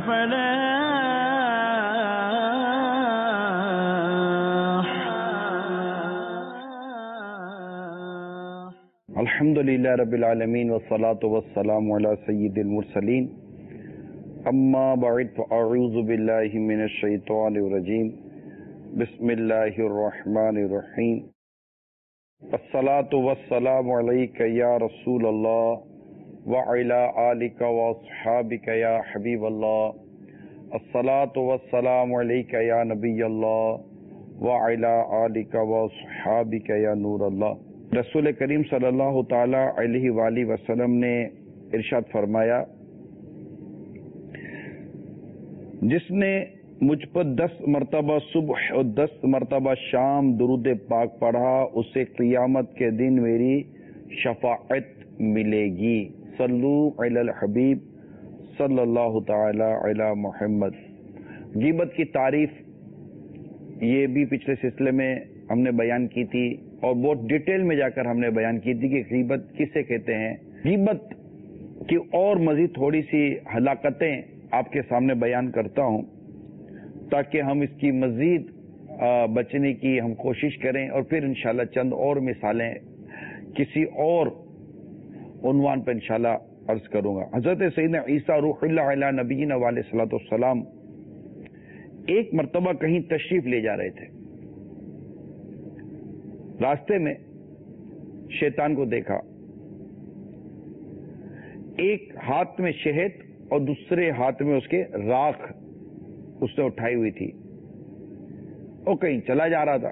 الحمدللہ رب العالمین والصلاة والسلام علی سید المرسلین اما بعد فاعوذ باللہ من الشیطان الرجیم بسم اللہ الرحمن الرحیم الصلاة والسلام علیک یا رسول اللہ وعلی آلک واصحابک یا حبیب اللہ الصلاة والسلام علیک یا نبی اللہ وعلی آلک واصحابک یا نور اللہ۔ رسول کریم صلی اللہ تعالی علیہ وآلہ وسلم نے ارشاد فرمایا، جس نے مجھ پر 10 مرتبہ صبح اور 10 مرتبہ شام درود پاک پڑھا اسے قیامت کے دن میری شفاعت ملے گی۔ صلو علی الحبیب صلی اللہ تعالی علی محمد۔ غیبت کی تعریف یہ بھی پچھلے سلسلے میں ہم نے بیان کی تھی اور بہت ڈیٹیل میں جا کر ہم نے بیان کی تھی کہ غیبت کسے کہتے ہیں۔ غیبت کی اور مزید تھوڑی سی ہلاکتیں آپ کے سامنے بیان کرتا ہوں تاکہ ہم اس کی مزید بچنے کی ہم کوشش کریں، اور پھر انشاءاللہ چند اور مثالیں کسی اور عنوان پر انشاءاللہ عرض کروں گا۔ حضرت سیدنا عیسیٰ روح اللہ علیہ نبینا علیہ الصلوۃ والسلام ایک مرتبہ کہیں تشریف لے جا رہے تھے، راستے میں شیطان کو دیکھا، ایک ہاتھ میں شہد اور دوسرے ہاتھ میں اس کے راکھ اس نے اٹھائی ہوئی تھی، اور کہیں چلا جا رہا تھا۔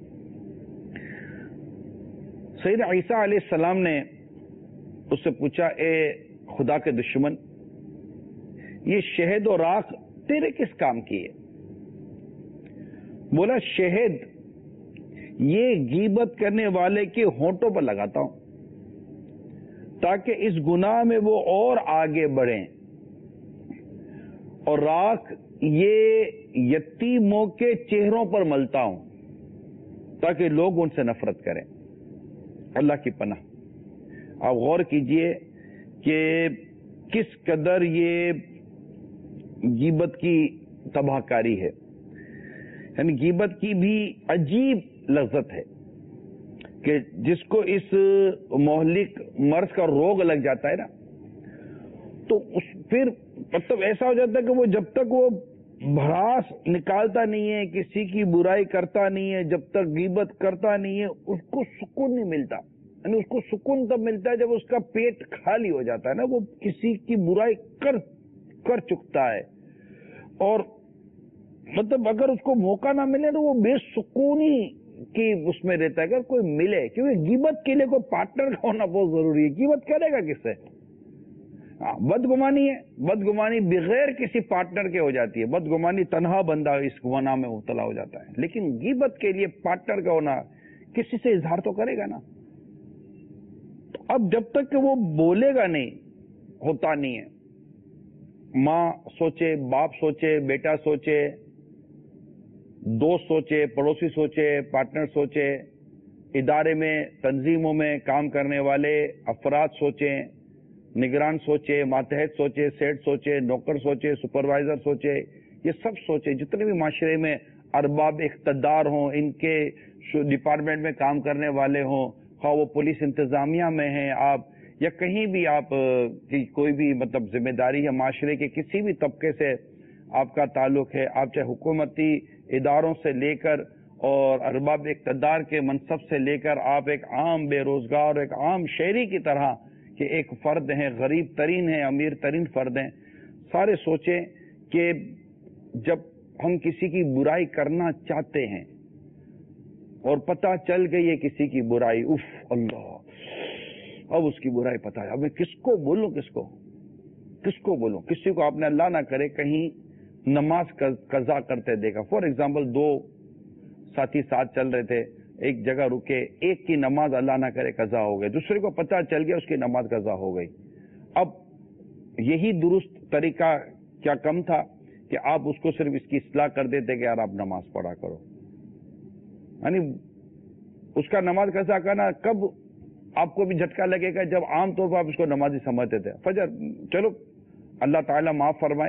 سیدنا عیسیٰ علیہ السلام نے اس سے پوچھا، اے خدا کے دشمن، یہ شہد اور راکھ تیرے کس کام کی ہے؟ بولا، شہد یہ غیبت کرنے والے کے ہونٹوں پر لگاتا ہوں تاکہ اس گناہ میں وہ اور آگے بڑھیں، اور راکھ یہ یتیموں کے چہروں پر ملتا ہوں تاکہ لوگ ان سے نفرت کریں۔ اللہ کی پناہ، آپ غور کیجئے کہ کس قدر یہ غیبت کی تباہ کاری ہے، یعنی غیبت کی بھی عجیب لذت ہے کہ جس کو اس مہلک مرض کا روگ لگ جاتا ہے نا، تو پھر مطلب ایسا ہو جاتا ہے کہ وہ جب تک وہ بھڑاس نکالتا نہیں ہے، کسی کی برائی کرتا نہیں ہے، جب تک غیبت کرتا نہیں ہے، اس کو سکون نہیں ملتا۔ یعنی اس کو سکون تب ملتا ہے جب اس کا پیٹ خالی ہو جاتا ہے نا، وہ کسی کی برائی کر چکتا ہے، اور مطلب اگر اس کو موقع نہ ملے تو وہ بے سکونی کی اس میں رہتا ہے۔ اگر کوئی ملے، کیونکہ غیبت کے لیے کوئی پارٹنر کا ہونا بہت ضروری ہے۔ غیبت کرے گا کس سے؟ بدگمانی ہے، بدگمانی بغیر کسی پارٹنر کے ہو جاتی ہے، بدگمانی تنہا بندہ اس گناہ میں مبتلا ہو جاتا ہے، لیکن غیبت کے لیے پارٹنر کا ہونا، کسی سے اظہار تو کرے گا نا۔ اب جب تک کہ وہ بولے گا نہیں، ہوتا نہیں ہے۔ ماں سوچے، باپ سوچے، بیٹا سوچے، دوست سوچے، پڑوسی سوچے، پارٹنر سوچے، ادارے میں تنظیموں میں کام کرنے والے افراد سوچیں، نگران سوچے، ماتحت سوچے، سیٹ سوچے، نوکر سوچے، سپروائزر سوچے، یہ سب سوچے، جتنے بھی معاشرے میں ارباب اقتدار ہوں، ان کے ڈپارٹمنٹ میں کام کرنے والے ہوں، خواہ وہ پولیس انتظامیہ میں ہیں آپ، یا کہیں بھی آپ کی کوئی بھی مطلب ذمہ داری ہے، معاشرے کے کسی بھی طبقے سے آپ کا تعلق ہے، آپ چاہے حکومتی اداروں سے لے کر اور ارباب اقتدار کے منصب سے لے کر آپ ایک عام بے روزگار، ایک عام شہری کی طرح کہ ایک فرد ہیں، غریب ترین ہیں، امیر ترین فرد ہیں، سارے سوچیں کہ جب ہم کسی کی برائی کرنا چاہتے ہیں اور پتہ چل گئی ہے کسی کی برائی، اف اللہ، اب اس کی برائی پتہ ہے، اب میں کس کو بولوں، کس کو بولوں؟ کسی کو آپ نے اللہ نہ کرے کہیں نماز قضا کرتے دیکھا، فار ایگزامپل 2 ساتھی ساتھ چل رہے تھے، ایک جگہ رکے، ایک کی نماز اللہ نہ کرے قضا ہو گئی، دوسرے کو پتہ چل گیا اس کی نماز قضا ہو گئی۔ اب یہی درست طریقہ کیا کم تھا کہ آپ اس کو صرف اس کی اصلاح کر دیتے کہ یار آپ نماز پڑھا کرو؟ یعنی اس کا نماز قضا کرنا کب آپ کو بھی جھٹکا لگے گا؟ جب عام طور پر آپ اس کو نمازی سمجھتے تھے۔ فجر چلو اللہ تعالیٰ معاف فرمائے،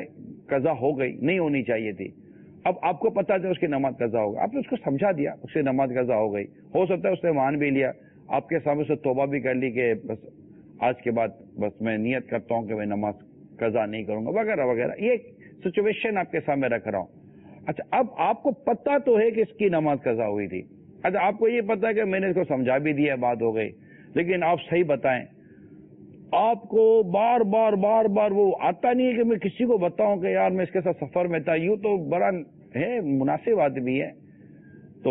قضا ہو گئی، نہیں ہونی چاہیے تھی، اب آپ کو پتا تھا اس کی نماز قضا ہوگا، آپ نے اس کو سمجھا دیا، اس کی نماز قضا ہو گئی، ہو سکتا ہے اس نے مان بھی لیا، آپ کے سامنے سے توبہ بھی کر لی کہ بس آج کے بعد بس میں نیت کرتا ہوں کہ میں نماز قضا نہیں کروں گا وغیرہ وغیرہ، یہ سچویشن آپ کے سامنے رکھ رہا ہوں۔ اچھا اب آپ کو پتا تو ہے کہ اس کی نماز قضا ہوئی تھی، اچھا آپ کو یہ پتا ہے کہ میں نے اس کو سمجھا بھی دیا، بات ہو گئی، لیکن آپ صحیح بتائیں، آپ کو بار بار بار بار وہ آتا نہیں ہے کہ میں کسی کو بتاؤں کہ یار میں اس کے ساتھ سفر میں تھا، یوں تو بڑا ہے مناسب آدمی ہے، تو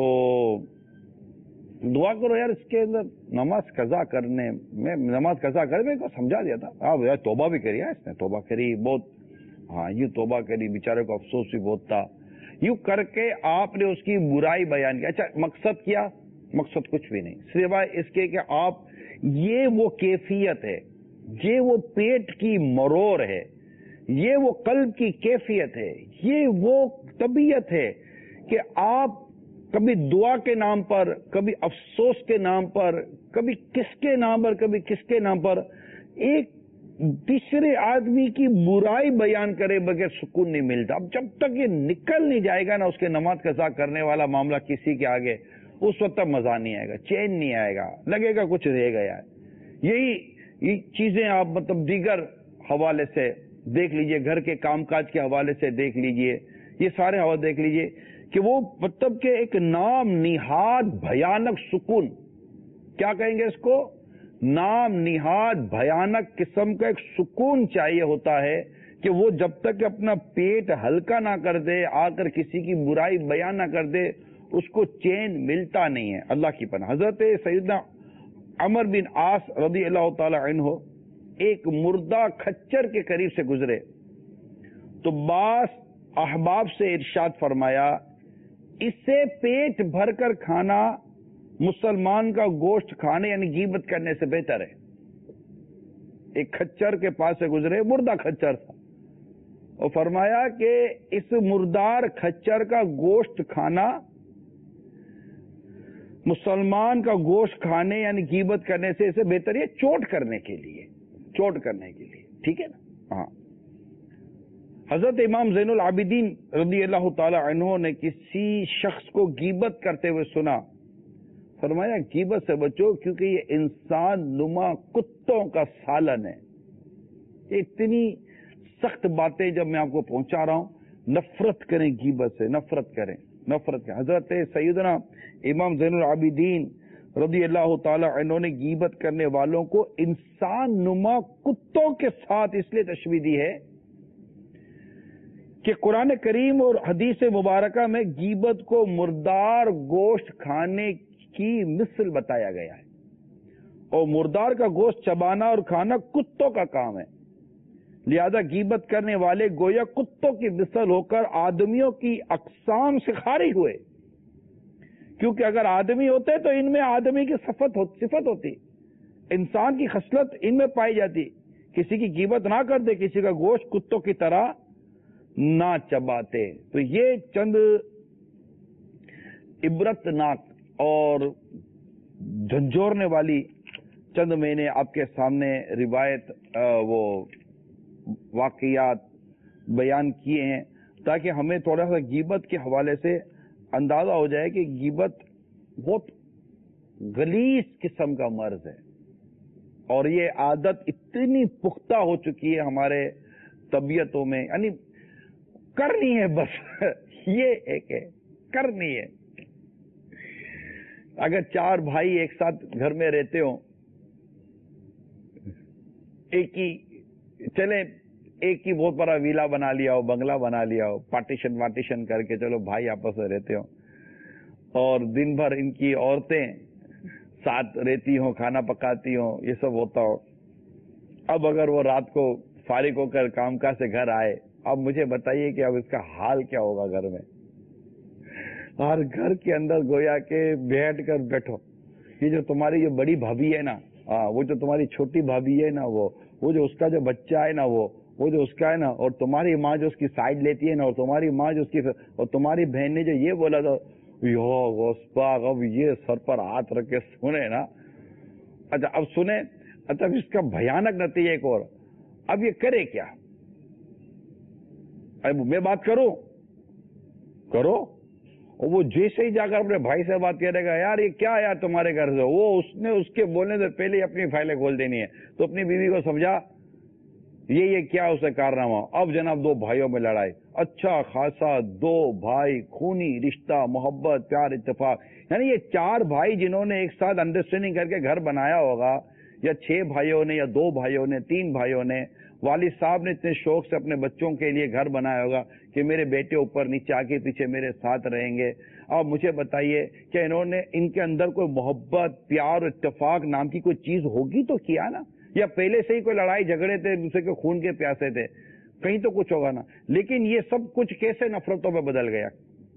دعا کرو یار اس کے اندر نماز قضا کرنے میں، نماز قضا کرنے میں کو سمجھا دیا تھا، آپ یار توبہ بھی کری ہے، اس نے توبہ کری بہت، ہاں یوں توبہ کری، بیچارے کو افسوس بھی بہت تھا، یوں کر کے آپ نے اس کی برائی بیان کی۔ اچھا مقصد کیا؟ مقصد کچھ بھی نہیں، سوائے اس کے کہ آپ، یہ وہ کیفیت ہے، یہ وہ پیٹ کی مرور ہے، یہ وہ قلب کی کیفیت ہے، یہ وہ طبیعت ہے کہ آپ کبھی دعا کے نام پر، کبھی افسوس کے نام پر، کبھی کس کے نام پر، کبھی کس کے نام پر ایک تیسرے آدمی کی برائی بیان کرے بغیر سکون نہیں ملتا۔ اب جب تک یہ نکل نہیں جائے گا نا اس کے نماز قضا کرنے والا معاملہ کسی کے آگے، اس وقت تک مزہ نہیں آئے گا، چین نہیں آئے گا، لگے گا کچھ رہ گیا ہے۔ یہی چیزیں آپ مطلب دیگر حوالے سے دیکھ لیجئے، گھر کے کام کاج کے حوالے سے دیکھ لیجئے، یہ سارے حوالے دیکھ لیجئے کہ وہ مطلب کہ ایک نام نہاد بھیانک سکون، کیا کہیں گے اس کو، نام نہاد بھیانک قسم کا ایک سکون چاہیے ہوتا ہے کہ وہ جب تک اپنا پیٹ ہلکا نہ کر دے، آ کر کسی کی برائی بیان نہ کر دے، اس کو چین ملتا نہیں ہے۔ اللہ کی پناہ۔ حضرت سیدنا عمر بن عاص رضی اللہ تعالی عنہ ایک مردہ کھچر کے قریب سے گزرے تو بعض احباب سے ارشاد فرمایا، اسے پیٹ بھر کر کھانا مسلمان کا گوشت کھانے یعنی غیبت کرنے سے بہتر ہے۔ ایک کھچر کے پاس سے گزرے، مردہ کھچر تھا، اور فرمایا کہ اس مردار کھچر کا گوشت کھانا مسلمان کا گوشت کھانے یعنی غیبت کرنے سے اسے بہتر ہے، چوٹ کرنے کے لیے، چوٹ کرنے کے لیے، ٹھیک ہے نا؟ ہاں۔ حضرت امام زین العابدین رضی اللہ تعالی عنہ نے کسی شخص کو غیبت کرتے ہوئے سنا، فرمایا غیبت سے بچو کیونکہ یہ انسان نما کتوں کا سالن ہے۔ اتنی سخت باتیں جب میں آپ کو پہنچا رہا ہوں، نفرت کریں غیبت سے، نفرت کریں، نفرت کریں۔ حضرت سیدنا امام زین العابدین رضی اللہ تعالی عنہ نے غیبت کرنے والوں کو انسان نما کتوں کے ساتھ اس لیے تشبیہ دی ہے کہ قرآن کریم اور حدیث مبارکہ میں غیبت کو مردار گوشت کھانے کی مثل بتایا گیا ہے، اور مردار کا گوشت چبانا اور کھانا کتوں کا کام ہے، لہذا غیبت کرنے والے گویا کتوں کی مثل ہو کر آدمیوں کی اقسام سے خارج ہوئے، کیونکہ اگر آدمی ہوتے تو ان میں آدمی کی صفت ہوتی، انسان کی خصلت ان میں پائی جاتی، کسی کی غیبت نہ کرتے، کسی کا گوشت کتوں کی طرح نہ چباتے۔ تو یہ چند عبرتناک اور جھنجھوڑنے والی چند میں نے آپ کے سامنے روایت وہ واقعات بیان کیے ہیں تاکہ ہمیں تھوڑا سا غیبت کے حوالے سے اندازہ ہو جائے کہ غیبت بہت غلیظ قسم کا مرض ہے، اور یہ عادت اتنی پختہ ہو چکی ہے ہمارے طبیعتوں میں، یعنی کرنی ہے بس یہ ایک ہے، کرنی ہے۔ اگر چار بھائی ایک ساتھ گھر میں رہتے ہوں، ایک ہی بہت بڑا ویلا بنا لیا ہو، بنگلہ بنا لیا ہو، پارٹیشن کر کے چلو بھائی آپس میں رہتے ہوں، اور دن بھر ان کی عورتیں ساتھ رہتی ہوں، کھانا پکاتی ہوں، یہ سب ہوتا ہو، اب اگر وہ رات کو فارغ ہو کر کام کاج سے گھر آئے، اب مجھے بتائیے کہ اب اس کا حال کیا ہوگا گھر میں۔ ہر گھر کے اندر گویا کہ بیٹھ کر بیٹھو، یہ جو تمہاری یہ بڑی بھابھی ہے نا، وہ جو تمہاری چھوٹی بھابھی ہے نا، وہ جو اس کا جو بچہ ہے نا، وہ جو اس کا ہے نا، اور تمہاری ماں جو اس کی سائڈ لیتی ہے نا، اور تمہاری ماں جو اس کی، اور تمہاری بہن نے جو یہ بولا تھا، اب یہ سر پر ہاتھ رکھ کے سنے نا۔ اچھا اب سنیں، اچھا اس کا بھیانک نتیجہ ایک اور، اب یہ کرے کیا؟ میں بات کروں کرو, اور وہ جیسے ہی جا کر اپنے بھائی سے بات کرے گا, یار یہ کیا یار تمہارے گھر سے, وہ اس نے اس کے بولنے سے پہلے اپنی فائلیں کھول دینی ہے. تو اپنی بیوی کو سمجھا یہ کیا اسے کارنامہ. اب جناب دو بھائیوں میں لڑائی, اچھا خاصا دو بھائی, خونی رشتہ, محبت, پیار, اتفاق, یعنی یہ 4 بھائی جنہوں نے ایک ساتھ انڈرسٹینڈنگ کر کے گھر بنایا ہوگا, یا 6 بھائیوں نے, یا 2 بھائیوں نے, 3 بھائیوں نے, والد صاحب نے اتنے شوق سے اپنے بچوں کے لیے گھر بنایا ہوگا کہ میرے بیٹے اوپر نیچے آگے پیچھے میرے ساتھ رہیں گے. اب مجھے بتائیے کہ انہوں نے ان کے اندر کوئی محبت, پیار اور اتفاق نام کی کوئی چیز ہوگی تو کیا نا, یا پہلے سے ہی کوئی لڑائی جھگڑے تھے, دوسرے کے خون کے پیاسے تھے, کہیں تو کچھ ہوگا نا. لیکن یہ سب کچھ کیسے نفرتوں میں بدل گیا,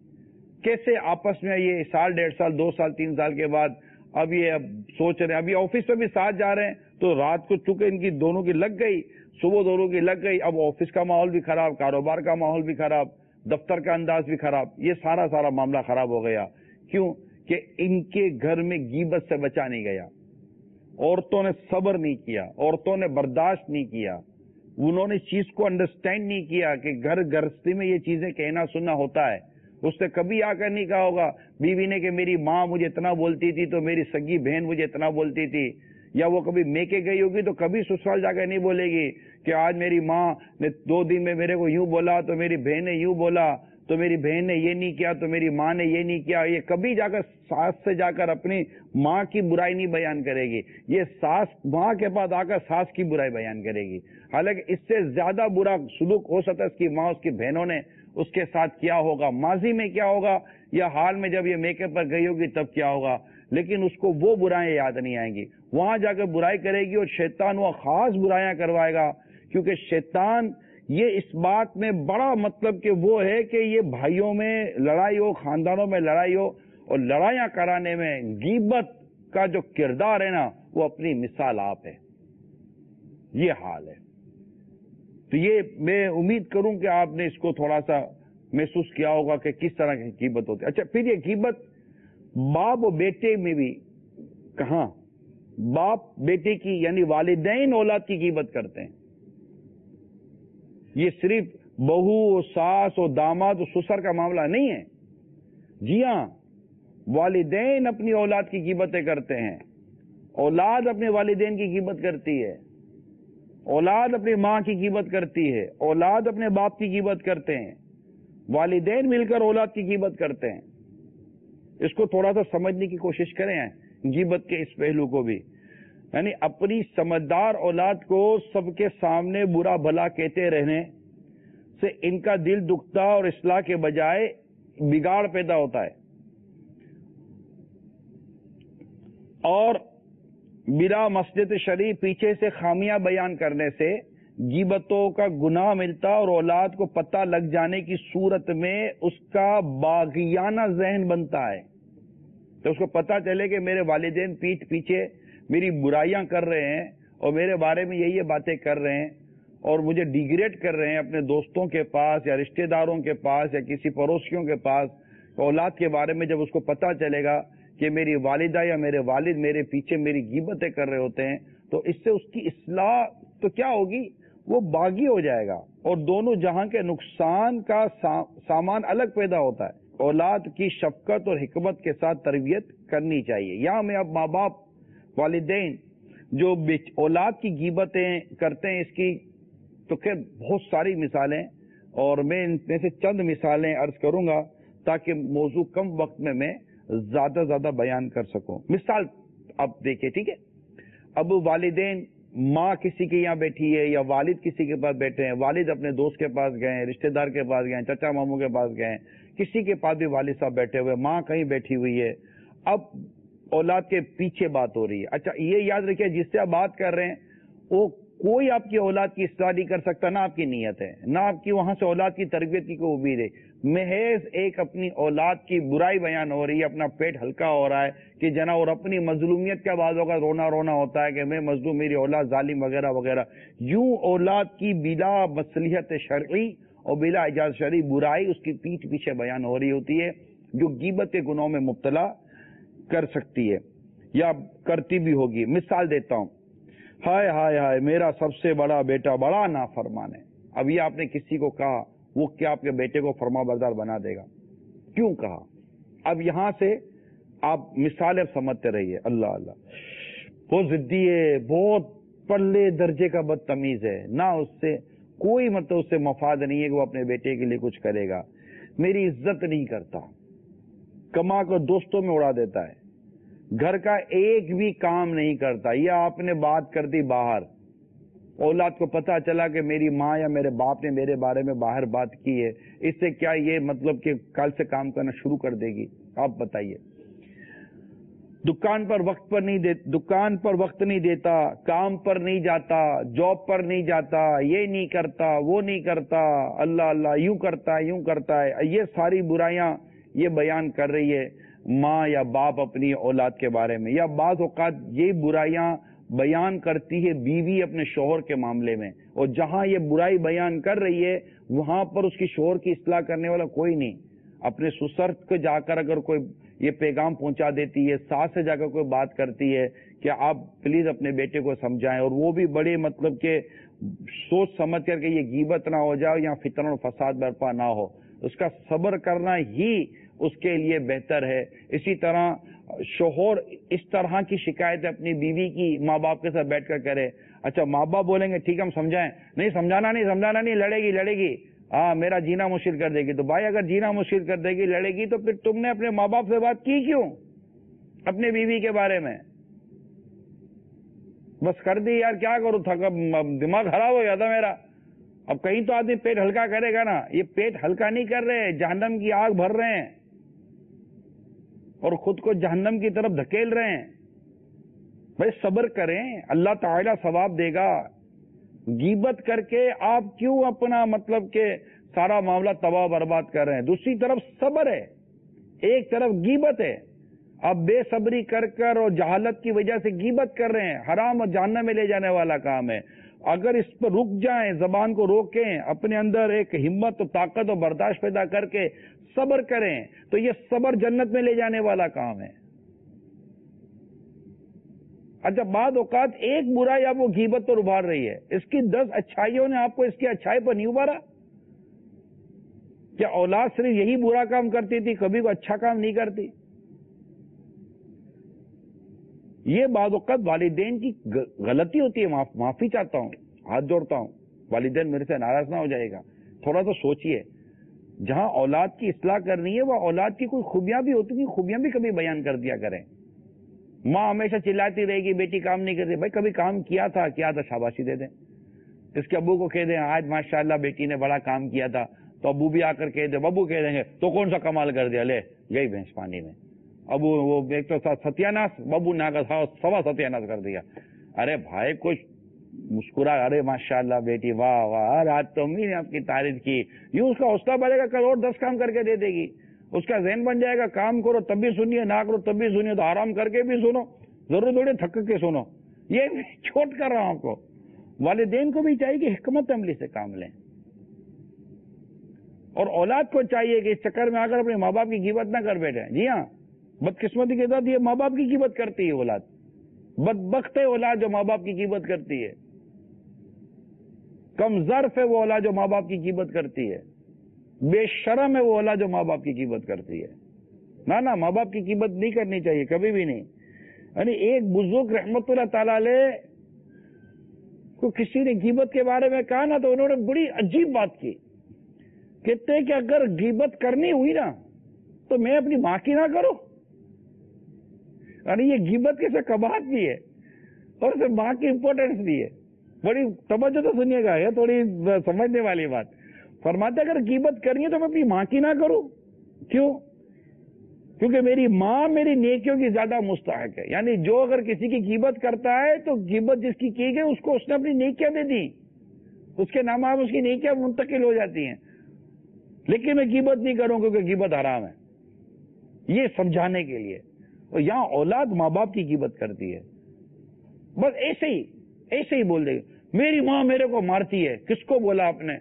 کیسے آپس میں یہ 1 سال 1.5 سال 2 سال 3 سال کے بعد اب سوچ رہے ہیں, ابھی آفس میں بھی ساتھ جا رہے ہیں تو رات کو چونکہ ان کی دونوں کی لگ گئی, صبح دونوں کی لگ گئی, اب آفس کا ماحول بھی خراب, کاروبار کا ماحول بھی خراب, دفتر کا انداز بھی خراب, یہ سارا معاملہ خراب ہو گیا. کیوں کہ ان کے گھر میں غیبت سے بچا نہیں گیا, عورتوں نے صبر نہیں کیا, عورتوں نے برداشت نہیں کیا, انہوں نے اس چیز کو انڈرسٹینڈ نہیں کیا کہ گھر گرہستی میں یہ چیزیں کہنا سننا ہوتا ہے. اس نے کبھی آ کر نہیں کہا ہوگا بیوی نے کہ میری ماں مجھے اتنا بولتی تھی تو میری سگی بہن مجھے اتنا بولتی تھی, یا وہ کبھی میکے گئی ہوگی تو کبھی سسرال جا کر نہیں بولے گی کہ آج میری ماں نے 2 دن میں میرے کو یوں بولا تو میری بہن نے یوں بولا تو میری بہن نے یہ نہیں کیا تو میری ماں نے یہ نہیں کیا. یہ کبھی جا کر ساس سے جا کر اپنی ماں کی برائی نہیں بیان کرے گی, یہ ساس ماں کے پاس آ کر ساس کی برائی بیان کرے گی. حالانکہ اس سے زیادہ برا سلوک ہو سکتا ہے اس کی ماں اس کی بہنوں نے اس کے ساتھ کیا ہوگا, ماضی میں کیا ہوگا, یا حال میں جب یہ میکے پر گئی ہوگی تب کیا ہوگا. لیکن اس کو وہ برائیاں یاد نہیں آئیں گی, وہاں جا کر برائی کرے گی, اور شیطان وہ خاص برائیاں کروائے گا. کیونکہ شیطان یہ اس بات میں بڑا مطلب کہ وہ ہے کہ یہ بھائیوں میں لڑائی ہو, خاندانوں میں لڑائی ہو, اور لڑائیاں کرانے میں غیبت کا جو کردار ہے نا وہ اپنی مثال آپ ہے. یہ حال ہے. تو یہ میں امید کروں کہ آپ نے اس کو تھوڑا سا محسوس کیا ہوگا کہ کس طرح کی غیبت ہوتی ہے. اچھا پھر یہ غیبت باپ و بیٹے میں بھی, کہاں باپ بیٹے کی یعنی والدین اولاد کی غیبت کرتے ہیں. یہ صرف بہو, ساس اور داماد و سسر کا معاملہ نہیں ہے. جی ہاں, والدین اپنی اولاد کی غیبتیں کرتے ہیں, اولاد اپنے والدین کی غیبت کرتی ہے, اولاد اپنی ماں کی غیبت کرتی ہے, اولاد اپنے باپ کی غیبت کرتے ہیں, والدین مل کر اولاد کی غیبت کرتے ہیں. اس کو تھوڑا سا سمجھنے کی کوشش کریں غیبت کے اس پہلو کو بھی. یعنی اپنی سمجھدار اولاد کو سب کے سامنے برا بھلا کہتے رہنے سے ان کا دل دکھتا اور اصلاح کے بجائے بگاڑ پیدا ہوتا ہے, اور بلا مسجد شریف پیچھے سے خامیاں بیان کرنے سے غیبتوں کا گناہ ملتا, اور اولاد کو پتہ لگ جانے کی صورت میں اس کا باغیانہ ذہن بنتا ہے. تو اس کو پتہ چلے کہ میرے والدین پیٹھ پیچھے میری برائیاں کر رہے ہیں اور میرے بارے میں یہ باتیں کر رہے ہیں اور مجھے ڈیگریڈ کر رہے ہیں اپنے دوستوں کے پاس یا رشتہ داروں کے پاس یا کسی پڑوسیوں کے پاس. اولاد کے بارے میں جب اس کو پتہ چلے گا کہ میری والدہ یا میرے والد میرے پیچھے میری غیبتیں کر رہے ہوتے ہیں, تو اس سے اس کی اصلاح تو کیا ہوگی, وہ باغی ہو جائے گا, اور دونوں جہاں کے نقصان کا سامان الگ پیدا ہوتا ہے. اولاد کی شفقت اور حکمت کے ساتھ تربیت کرنی چاہیے. یہاں میں اب ماں باپ والدین جو اولاد کی غیبتیں کرتے ہیں اس کی تو خیر بہت ساری مثالیں, اور میں ان میں سے چند مثالیں عرض کروں گا تاکہ موضوع کم وقت میں زیادہ بیان کر سکوں. مثال اب دیکھیں, ٹھیک ہے. اب والدین, ماں کسی کے یہاں بیٹھی ہے یا والد کسی کے پاس بیٹھے ہیں, والد اپنے دوست کے پاس گئے ہیں, رشتہ دار کے پاس گئے ہیں, چچا ماموں کے پاس گئے ہیں, کسی کے پاس بھی والد صاحب بیٹھے ہوئے, ماں کہیں بیٹھی ہوئی ہے. اب اولاد کے پیچھے بات ہو رہی ہے. اچھا یہ یاد رکھیے جس سے آپ بات کر رہے ہیں وہ کوئی آپ کی اولاد کی اصلاح نہیں کر سکتا, نہ آپ کی نیت ہے, نہ آپ کی وہاں سے اولاد کی تربیت کی کوئی امید ہے. محض ایک اپنی اولاد کی برائی بیان ہو رہی ہے, اپنا پیٹ ہلکا ہو رہا ہے کہ جناب, اور اپنی مظلومیت کا بعض اوقات رونا ہوتا ہے کہ میں مظلوم, میری اولاد ظالم وغیرہ وغیرہ. یوں اولاد کی بلا مصلحت شرعی اور بلا اجازت شرعی برائی اس کی پیٹھ پیچھے بیان ہو رہی ہوتی ہے, جو غیبت کے گناہوں میں مبتلا کر سکتی ہے یا کرتی بھی ہوگی. مثال دیتا ہوں, ہائے ہائے ہائے میرا سب سے بڑا بیٹا بڑا نافرمان ہے. اب یہ آپ نے کسی کو کہا, وہ کیا آپ کے بیٹے کو فرما بردار بنا دے گا؟ کیوں کہا؟ اب یہاں سے آپ مثالیں سمجھتے رہیے. اللہ اللہ، بہت ضدی ہے، بہت پلے درجے کا بدتمیز ہے، نہ اس سے کوئی مطلب اس سے مفاد نہیں ہے کہ وہ اپنے بیٹے کے لیے کچھ کرے گا. میری عزت نہیں کرتا، کما کر دوستوں میں اڑا دیتا ہے، گھر کا ایک بھی کام نہیں کرتا. یا آپ نے بات کر دی باہر، اولاد کو پتا چلا کہ میری ماں یا میرے باپ نے میرے بارے میں باہر بات کی ہے، اس سے کیا یہ مطلب کہ کل سے کام کرنا شروع کر دے گی؟ آپ بتائیے. دکان پر وقت نہیں دیتا، کام پر نہیں جاتا، جاب پر نہیں جاتا، یہ نہیں کرتا، وہ نہیں کرتا، اللہ اللہ یوں کرتا ہے. یہ ساری برائیاں یہ بیان کر رہی ہے ماں یا باپ اپنی اولاد کے بارے میں. یا بعض اوقات یہ برائیاں بیان کرتی ہے بیوی اپنے شوہر کے معاملے میں، اور جہاں یہ برائی بیان کر رہی ہے وہاں پر اس کی شوہر کی اصلاح کرنے والا کوئی نہیں. اپنے سسر کو جا کر اگر کوئی یہ پیغام پہنچا دیتی ہے، ساس سے جا کر کوئی بات کرتی ہے کہ آپ پلیز اپنے بیٹے کو سمجھائیں، اور وہ بھی بڑے مطلب کہ سوچ سمجھ کر کہ یہ غیبت نہ ہو جائے یا فتنہ و فساد برپا نہ ہو، اس کا صبر کرنا ہی اس کے لیے بہتر ہے. اسی طرح شوہر اس طرح کی شکایت اپنی بیوی کی ماں باپ کے ساتھ بیٹھ کر کرے. اچھا ماں باپ بولیں گے ٹھیک ہم سمجھائیں، نہیں سمجھانا نہیں، لڑے گی، ہاں میرا جینا مشکل کر دے گی. تو بھائی اگر جینا مشکل کر دے گی، لڑے گی، تو پھر تم نے اپنے ماں باپ سے بات کی کیوں اپنے بیوی کے بارے میں؟ بس کر دی یار، کیا کروں، تھکا، دماغ خراب ہو گیا تھا میرا. اب کہیں تو آدمی پیٹ ہلکا کرے گا نا. یہ پیٹ ہلکا نہیں کر رہے، جہنم کی آگ بھر رہے ہیں اور خود کو جہنم کی طرف دھکیل رہے ہیں. بھائی صبر کریں، اللہ تعالیٰ ثواب دے گا. غیبت کر کے آپ کیوں اپنا مطلب کہ سارا معاملہ تباہ برباد کر رہے ہیں؟ دوسری طرف صبر ہے، ایک طرف غیبت ہے. آپ بے صبری کر اور جہالت کی وجہ سے غیبت کر رہے ہیں، حرام اور جہنم میں لے جانے والا کام ہے. اگر اس پر رک جائیں، زبان کو روکیں، اپنے اندر ایک ہمت و طاقت و برداشت پیدا کر کے صبر کریں تو یہ صبر جنت میں لے جانے والا کام ہے. اچھا بعض اوقات ایک برائی آپ وہ غیبت پر ابھار رہی ہے، اس کی 10 اچھائیوں نے آپ کو اس کی اچھائی پر نہیں ابھارا. کیا اولاد صرف یہی برا کام کرتی تھی، کبھی کوئی اچھا کام نہیں کرتی؟ یہ بعض اوقات والدین کی غلطی ہوتی ہے. معافی چاہتا ہوں، ہاتھ جوڑتا ہوں، والدین میرے سے ناراض نہ ہو جائے گا. تھوڑا سا سوچئے، جہاں اولاد کی اصلاح کرنی ہے وہ اولاد کی کوئی خوبیاں بھی ہوتی ہیں، خوبیاں بھی کبھی بیان کر دیا کریں. ماں ہمیشہ چلاتی رہے گی بیٹی کام نہیں کرتی، بھائی کبھی کام کیا تھا شاباشی دے دیں. اس کے ابو کو کہہ دیں آج ماشاءاللہ بیٹی نے بڑا کام کیا تھا، تو ابو بھی آ کر کہہ دیں، ابو کہہ دیں گے تو کون سا کمال کر دیا، لے گئی بھینس پانی میں. ابو وہ ایک تو ستیاناس، ببو نہ سوا ستیاناس کر دیا. ارے بھائی کچھ مسکرا، ارے ماشاءاللہ بیٹی واہ واہ، آج تو امی نے آپ کی تعریف کی. یوں اس کا حوصلہ بڑھے گا، کل اور 10 کام کر کے دے دے گی. اس کا ذہن بن جائے گا کام کرو تب بھی سنیے، نہ کرو تب بھی سنیے، تو آرام کر کے بھی سنو، ضرور تھوڑی تھک کے سنو. یہ میں چھوٹ کر رہا ہوں آپ کو. والدین کو بھی چاہیے کہ حکمت عملی سے کام لیں، اور اولاد کو چاہیے کہ اس چکر میں آ کر اپنے ماں باپ کی غیبت نہ کر بیٹھے. جی ہاں، بدقسمتی کے ساتھ یہ ماں باپ کی غیبت کرتی ہے اولاد. بدبخت ہے اولاد جو ماں باپ کی غیبت کرتی ہے. کم ظرف ہے وہ اولاد جو ماں باپ کی غیبت کرتی ہے. بے شرم ہے وہ اولاد جو ماں باپ کی غیبت کرتی ہے. نہ ماں باپ کی غیبت نہیں کرنی چاہیے کبھی بھی نہیں. یعنی ایک بزرگ رحمت اللہ تعالی علیہ کو کسی نے غیبت کے بارے میں کہا نا، تو انہوں نے بڑی عجیب بات کی. کہتے ہیں کہ اگر غیبت کرنی ہوئی نا تو میں اپنی ماں کی نہ کروں. یعنی یہ غیبت کیسے کباہت بھی ہے اور اسے ماں کی امپورٹنس بھی ہے. بڑی توجہ تو سنیے گا، یہ تھوڑی سمجھنے والی بات. فرماتے اگر غیبت کرنی ہے تو میں اپنی ماں کی نہ کروں. کیوں؟ کیونکہ میری ماں میری نیکیوں کی زیادہ مستحق ہے. یعنی جو اگر کسی کی غیبت کرتا ہے تو غیبت جس کی گئی اس کو اس نے اپنی نیکیاں دے دی، اس کے نام اس کی نیکیاں منتقل ہو جاتی ہیں. لیکن میں غیبت نہیں کروں کیونکہ غیبت حرام ہے، یہ سمجھانے کے لیے. اور یہاں اولاد ماں باپ کی غیبت کرتی ہے، بس ایسے ہی بول دے گی میری ماں میرے کو مارتی ہے. کس کو بولا آپ نے؟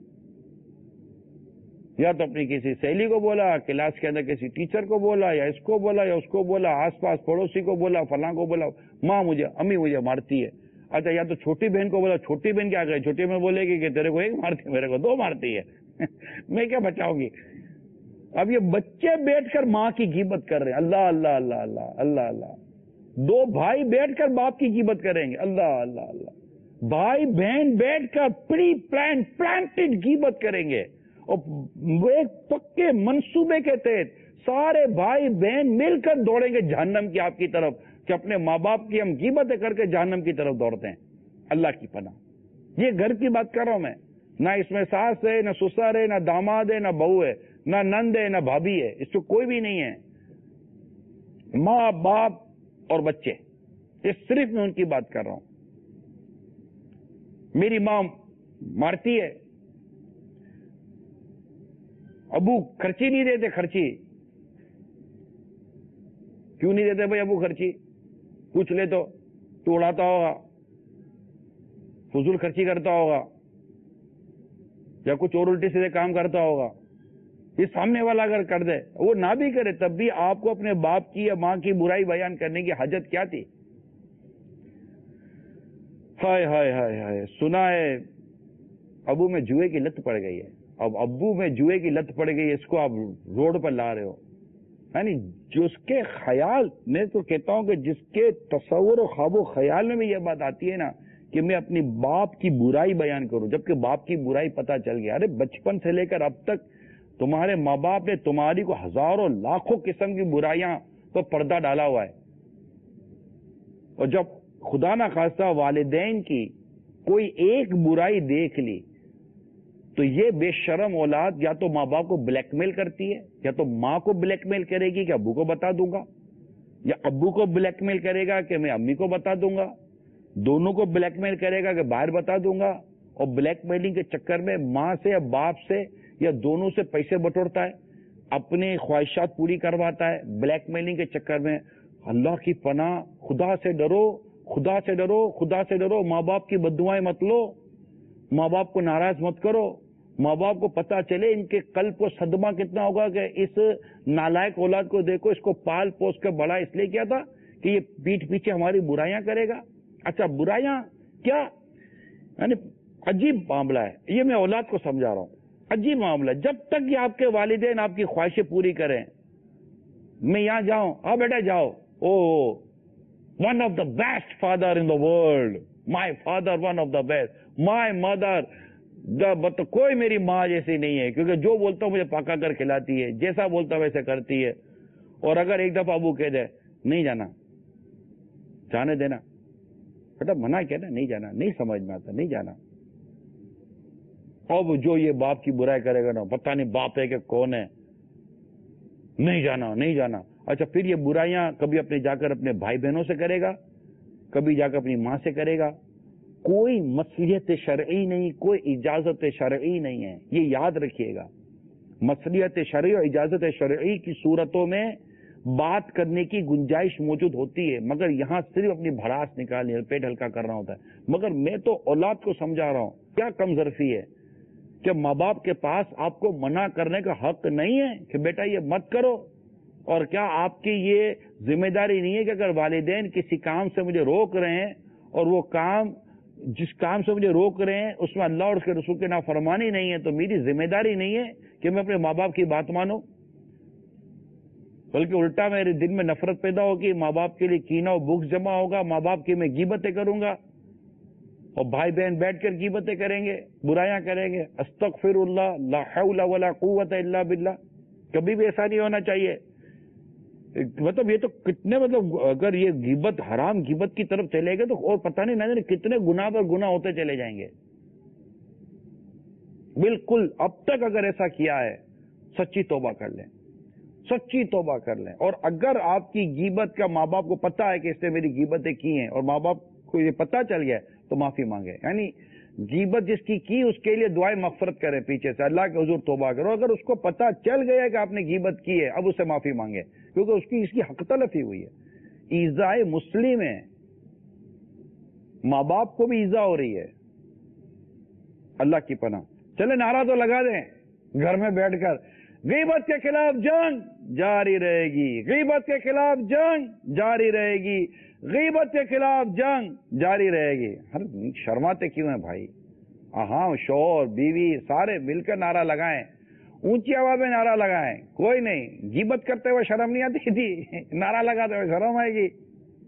یا تو اپنی کسی سہیلی کو بولا، کلاس کے اندر کسی ٹیچر کو بولا، یا اس کو بولا یا اس کو بولا، آس پاس پڑوسی کو بولا، فلاں کو بولا ماں امی مجھے مارتی ہے. اچھا یا تو چھوٹی بہن کو بولا، چھوٹی بہن کیا کرے؟ چھوٹی بہن بولے گی کہ تیرے کو ایک مارتی ہے، میرے کو 2 مارتی ہے. میں کیا بچاؤں گی؟ اب یہ بچے بیٹھ کر ماں کی غیبت کر رہے ہیں، اللہ اللہ اللہ اللہ اللہ اللہ. دو بھائی بیٹھ کر باپ کی غیبت کریں گے، اللہ اللہ اللہ. بھائی بہن بیٹھ کر پری پلانٹڈ غیبت کریں گے، اور وہ ایک پکے منصوبے کے تحت سارے بھائی بہن مل کر دوڑیں گے جہنم کی آپ کی طرف، کہ اپنے ماں باپ کی ہم غیبتیں کر کے جہنم کی طرف دوڑتے ہیں. اللہ کی پناہ. یہ گھر کی بات کر رہا ہوں میں، نہ اس میں ساس ہے، نہ سسر ہے، نہ داماد ہے، نہ بہو ہے، نہ نند ہے، نہ بھابھی ہے، اس کو کوئی بھی نہیں ہے. ماں باپ اور بچے، یہ صرف میں ان کی بات کر رہا ہوں. میری ماں مارتی ہے، ابو خرچی نہیں دیتے. خرچی کیوں نہیں دیتے بھائی ابو خرچی؟ پوچھ لے تو اڑاتا ہوگا، فضول خرچی کرتا ہوگا، یا کچھ اور الٹے سیدھے کام کرتا ہوگا. یہ سامنے والا اگر کر دے، وہ نہ بھی کرے، تب بھی آپ کو اپنے باپ کی یا ماں کی برائی بیان کرنے کی حاجت کیا تھی؟ ہائے ہائے ہائے ہائے. سنا ہے ابو میں جوئے کی لت پڑ گئی ہے. اب ابو میں جوئے کی لت پڑ گئی ہے، اس کو آپ روڈ پر لا رہے ہو. یعنی جس کے خیال، میں تو کہتا ہوں کہ جس کے تصور و خواب و خیال میں بھی یہ بات آتی ہے نا کہ میں اپنی باپ کی برائی بیان کروں، جبکہ باپ کی برائی پتہ چل گیا. ارے بچپن سے لے کر اب تک تمہارے ماں باپ نے تمہاری کو ہزاروں لاکھوں قسم کی برائیاں تو پردہ ڈالا ہوا ہے. اور جب خدا نہ خواستہ والدین کی کوئی ایک برائی دیکھ لی تو یہ بے شرم اولاد یا تو ماں باپ کو بلیک میل کرتی ہے، یا تو ماں کو بلیک میل کرے گی کہ ابو کو بتا دوں گا، یا ابو کو بلیک میل کرے گا کہ میں امی کو بتا دوں گا، دونوں کو بلیک میل کرے گا کہ باہر بتا دوں گا. اور بلیک میلنگ کے چکر میں ماں سے یا باپ سے یا دونوں سے پیسے بٹورتا ہے، اپنی خواہشات پوری کرواتا ہے بلیک میلنگ کے چکر میں. اللہ کی پناہ، خدا سے ڈرو، خدا سے ڈرو، خدا سے ڈرو. ماں باپ کی بددعائیں مت لو، ماں باپ کو ناراض مت کرو. ماں باپ کو پتا چلے ان کے قلب کو صدمہ کتنا ہوگا کہ اس نالائق اولاد کو دیکھو، اس کو پال پوس کے بڑا اس لیے کیا تھا کہ یہ پیٹھ پیچھے ہماری برائیاں کرے گا. اچھا برائیاں کیا، یعنی عجیب معاملہ ہے یہ. میں اولاد کو سمجھا رہا ہوں، عجیب معاملہ. جب تک یہ آپ کے والدین آپ کی خواہشیں پوری کریں، میں یہاں جاؤں، ہاں بیٹا جاؤ، oh one of the best father in the world, my father one of the best, my mother کوئی میری ماں جیسی نہیں ہے، کیونکہ جو بولتا ہوں مجھے پکا کر کھلاتی ہے، جیسا بولتا ویسے کرتی ہے. اور اگر ایک دفعہ ابو کہہ دے نہیں جانا، جانے دینا بیٹا، منع کیا نا، نہیں جانا، نہیں سمجھ میں آتا، نہیں جانا. اب جو یہ باپ کی برائی کرے گا نا، پتہ نہیں باپ ہے کہ کون ہے، نہیں جانا نہیں جانا. اچھا پھر یہ برائیاں کبھی اپنے جا کر اپنے بھائی بہنوں سے کرے گا، کبھی جا کر اپنی ماں سے کرے گا. کوئی مصلحت شرعی نہیں، کوئی اجازت شرعی نہیں ہے، یہ یاد رکھیے گا. مصلحت شرعی اور اجازت شرعی کی صورتوں میں بات کرنے کی گنجائش موجود ہوتی ہے، مگر یہاں صرف اپنی بھڑاس نکالنی ہے، پیٹ ہلکا کرنا ہوتا ہے. مگر میں تو اولاد کو سمجھا رہا ہوں، کیا کم ظرفی ہے کہ ماں باپ کے پاس آپ کو منع کرنے کا حق نہیں ہے کہ بیٹا یہ مت کرو. اور کیا آپ کی یہ ذمہ داری نہیں ہے کہ اگر والدین کسی کام سے مجھے روک رہے ہیں اور وہ کام جس کام سے مجھے روک رہے ہیں اس میں اللہ اور اس کے رسول کی نافرمانی نہیں ہے، تو میری ذمہ داری نہیں ہے کہ میں اپنے ماں باپ کی بات مانوں، بلکہ الٹا میرے دل میں نفرت پیدا ہوگی، ماں باپ کے لیے کینہ و بغض جمع ہوگا، ماں باپ کی میں غیبتیں کروں گا، اور بھائی بہن بیٹھ کر غیبتیں کریں گے، برائیاں کریں گے. استغفر اللہ، لا حول ولا قوت الا باللہ. کبھی بھی ایسا نہیں ہونا چاہیے. مطلب یہ تو کتنے، مطلب اگر یہ غیبت، حرام غیبت کی طرف چلے گئے تو اور پتہ نہیں نہ جانے کتنے گناہ پر گناہ ہوتے چلے جائیں گے. بالکل اب تک اگر ایسا کیا ہے سچی توبہ کر لیں، سچی توبہ کر لیں. اور اگر آپ کی غیبت کا ماں باپ کو پتا ہے کہ اس نے میری غیبتیں کی ہیں اور ماں باپ کو یہ پتا چل گیا تو معافی مانگے. یعنی غیبت جس کی اس کے لیے دعائیں مغفرت کریں پیچھے سے، اللہ کے حضور توبہ کرو. اگر اس کو پتا چل گیا کہ آپ نے غیبت کی ہے اب اسے معافی مانگے، کیونکہ اس کی حق تلفی ہوئی ہے. ایذائے مسلم ہے، ماں باپ کو بھی ایذا ہو رہی ہے. اللہ کی پناہ. چلے نعرہ تو لگا دیں گھر میں بیٹھ کر، غیبت کے خلاف جنگ جاری رہے گی، غیبت کے خلاف جنگ جاری رہے گی، غیبت کے خلاف جنگ جاری رہے گی. ہر شرماتے کیوں ہیں بھائی؟ ہاں شوہر بیوی سارے مل کر نعرہ لگائیں، اونچی آواز میں نعرہ لگائیں، کوئی نہیں، غیبت کرتے ہوئے شرم نہیں آتی تھی، نعرہ لگاتے ہوئے شرم آئے گی؟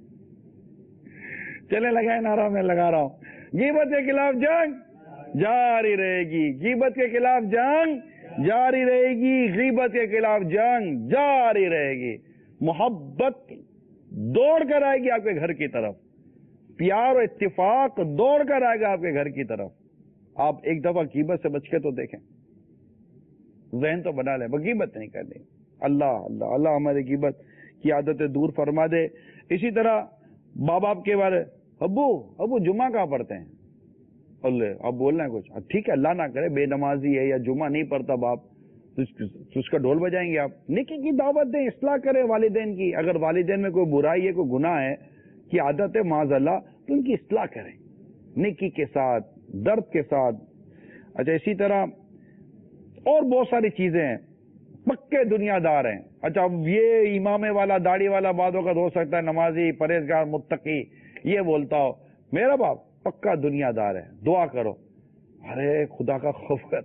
چلے لگائے نعرہ، میں لگا رہا ہوں، غیبت کے خلاف جنگ جاری رہے گی، غیبت کے خلاف جنگ جاری رہے گی، غیبت کے خلاف جنگ جاری رہے گی، محبت دوڑ کر آئے گی آپ کے گھر کی طرف، پیار و اتفاق دوڑ کر آئے گا آپ کے گھر کی طرف۔ آپ ایک دفعہ غیبت سے بچ کے تو دیکھیں، ذہن تو بنا لیں، غیبت نہیں کرنی۔ اللہ اللہ اللہ ہمارے غیبت کی عادتیں دور فرما دے۔ اسی طرح ماں باپ کے بارے، ابو جمعہ کہاں پڑھتے ہیں؟ اللہ اب بولنا ہے کچھ، ٹھیک ہے اللہ نہ کرے بے نمازی ہے یا جمعہ نہیں پڑھتا باپ، تو اس کا ڈھول بجائیں گے آپ؟ نیکی کی دعوت دیں، اصلاح کریں والدین کی، اگر والدین میں کوئی برائی ہے، کوئی گناہ ہے کی عادت ہے معاذ اللہ، تو ان کی اصلاح کریں نیکی کے ساتھ، درد کے ساتھ۔ اچھا اسی طرح اور بہت ساری چیزیں ہیں، پکے دنیا دار ہیں۔ اچھا اب یہ امام والا داڑھی والا بعد وقت ہو سکتا ہے نمازی پرہیزگار متقی یہ بولتا ہو، میرا باپ پکا دنیا دار ہے، دعا کرو، ارے خدا کا خوف کر،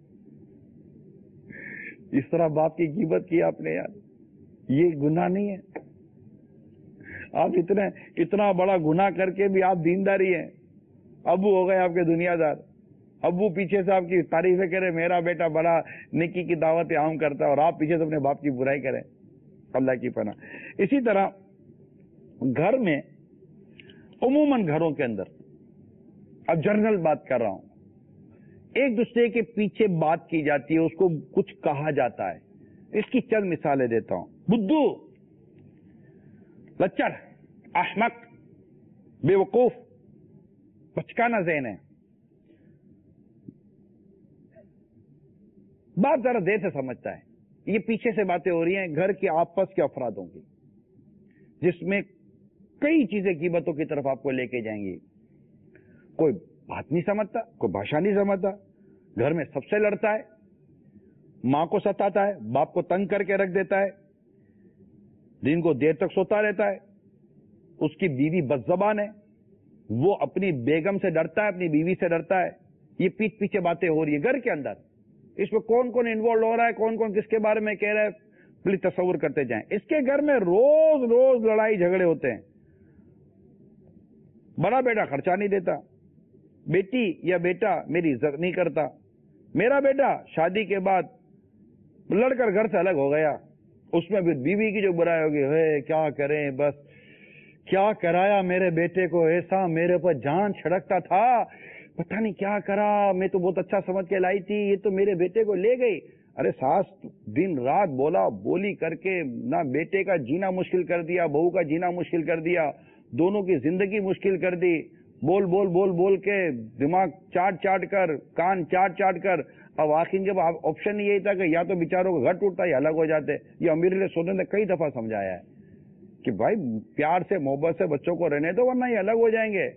اس طرح باپ کی غیبت کی آپ نے یار، یہ گناہ نہیں ہے؟ آپ اتنا بڑا گناہ کر کے بھی آپ دینداری ہیں، ابو ہو گئے آپ کے دنیا دار، ابو پیچھے سے آپ کی تعریفیں کرے، میرا بیٹا بڑا نیکی کی دعوت عام کرتا ہے، اور آپ پیچھے سے اپنے باپ کی برائی کریں، اللہ کی پناہ۔ اسی طرح گھر میں عموماً گھروں کے اندر، اب جنرل بات کر رہا ہوں، ایک دوسرے کے پیچھے بات کی جاتی ہے، اس کو کچھ کہا جاتا ہے۔ اس کی چند مثالیں دیتا ہوں۔ بدھو، لچر، احمق، بے وقوف، بچکانہ ذہن ہے، بات ذرا دیر سے سمجھتا ہے۔ یہ پیچھے سے باتیں ہو رہی ہیں گھر کے آپس کے افرادوں کی، جس میں کئی چیزیں غیبتوں کی طرف آپ کو لے کے جائیں گی۔ کوئی بات نہیں سمجھتا، کوئی بھاشا نہیں سمجھتا، گھر میں سب سے لڑتا ہے، ماں کو ستاتا ہے، باپ کو تنگ کر کے رکھ دیتا ہے، دن کو دیر تک سوتا رہتا ہے، اس کی بیوی بد زبان ہے، وہ اپنی بیگم سے ڈرتا ہے، اپنی بیوی سے ڈرتا ہے۔ یہ پیچھے پیچھے باتیں ہو رہی ہیں گھر کے اندر، اس میں کون کون انوالو ہو رہا ہے، کون کون کس کے بارے میں کہہ رہا ہے، پلیز تصور کرتے جائیں۔ اس کے گھر میں روز روز لڑائی جھگڑے ہوتے ہیں، بڑا بیٹا خرچہ نہیں دیتا، بیٹی یا بیٹا میری عزت نہیں کرتا، میرا بیٹا شادی کے بعد لڑ کر گھر سے الگ ہو گیا، اس میں بھی بیوی کی جو برائی ہوگی، ہے کیا کریں، بس کیا کرایا میرے بیٹے کو، ایسا میرے پر جان چھڑکتا تھا، پتہ نہیں کیا کرا، میں تو بہت اچھا سمجھ کے لائی تھی، یہ تو میرے بیٹے کو لے گئی۔ ارے ساس دن رات بولا بولی کر کے نہ بیٹے کا جینا مشکل کر دیا، بہو کا جینا مشکل کر دیا، دونوں کی زندگی مشکل کر دی، بول بول بول بول کے دماغ چاٹ چاٹ کر، کان چاٹ چاٹ کر، اب آخر جب آپشن یہی تھا کہ یا تو بیچاروں کو گھر ٹوٹتا یا الگ ہو جاتے۔ یہ امیر علیہ سونے نے کئی دفعہ سمجھایا ہے کہ بھائی پیار سے محبت سے بچوں کو رہنے دو، ورنہ یہ الگ ہو جائیں گے۔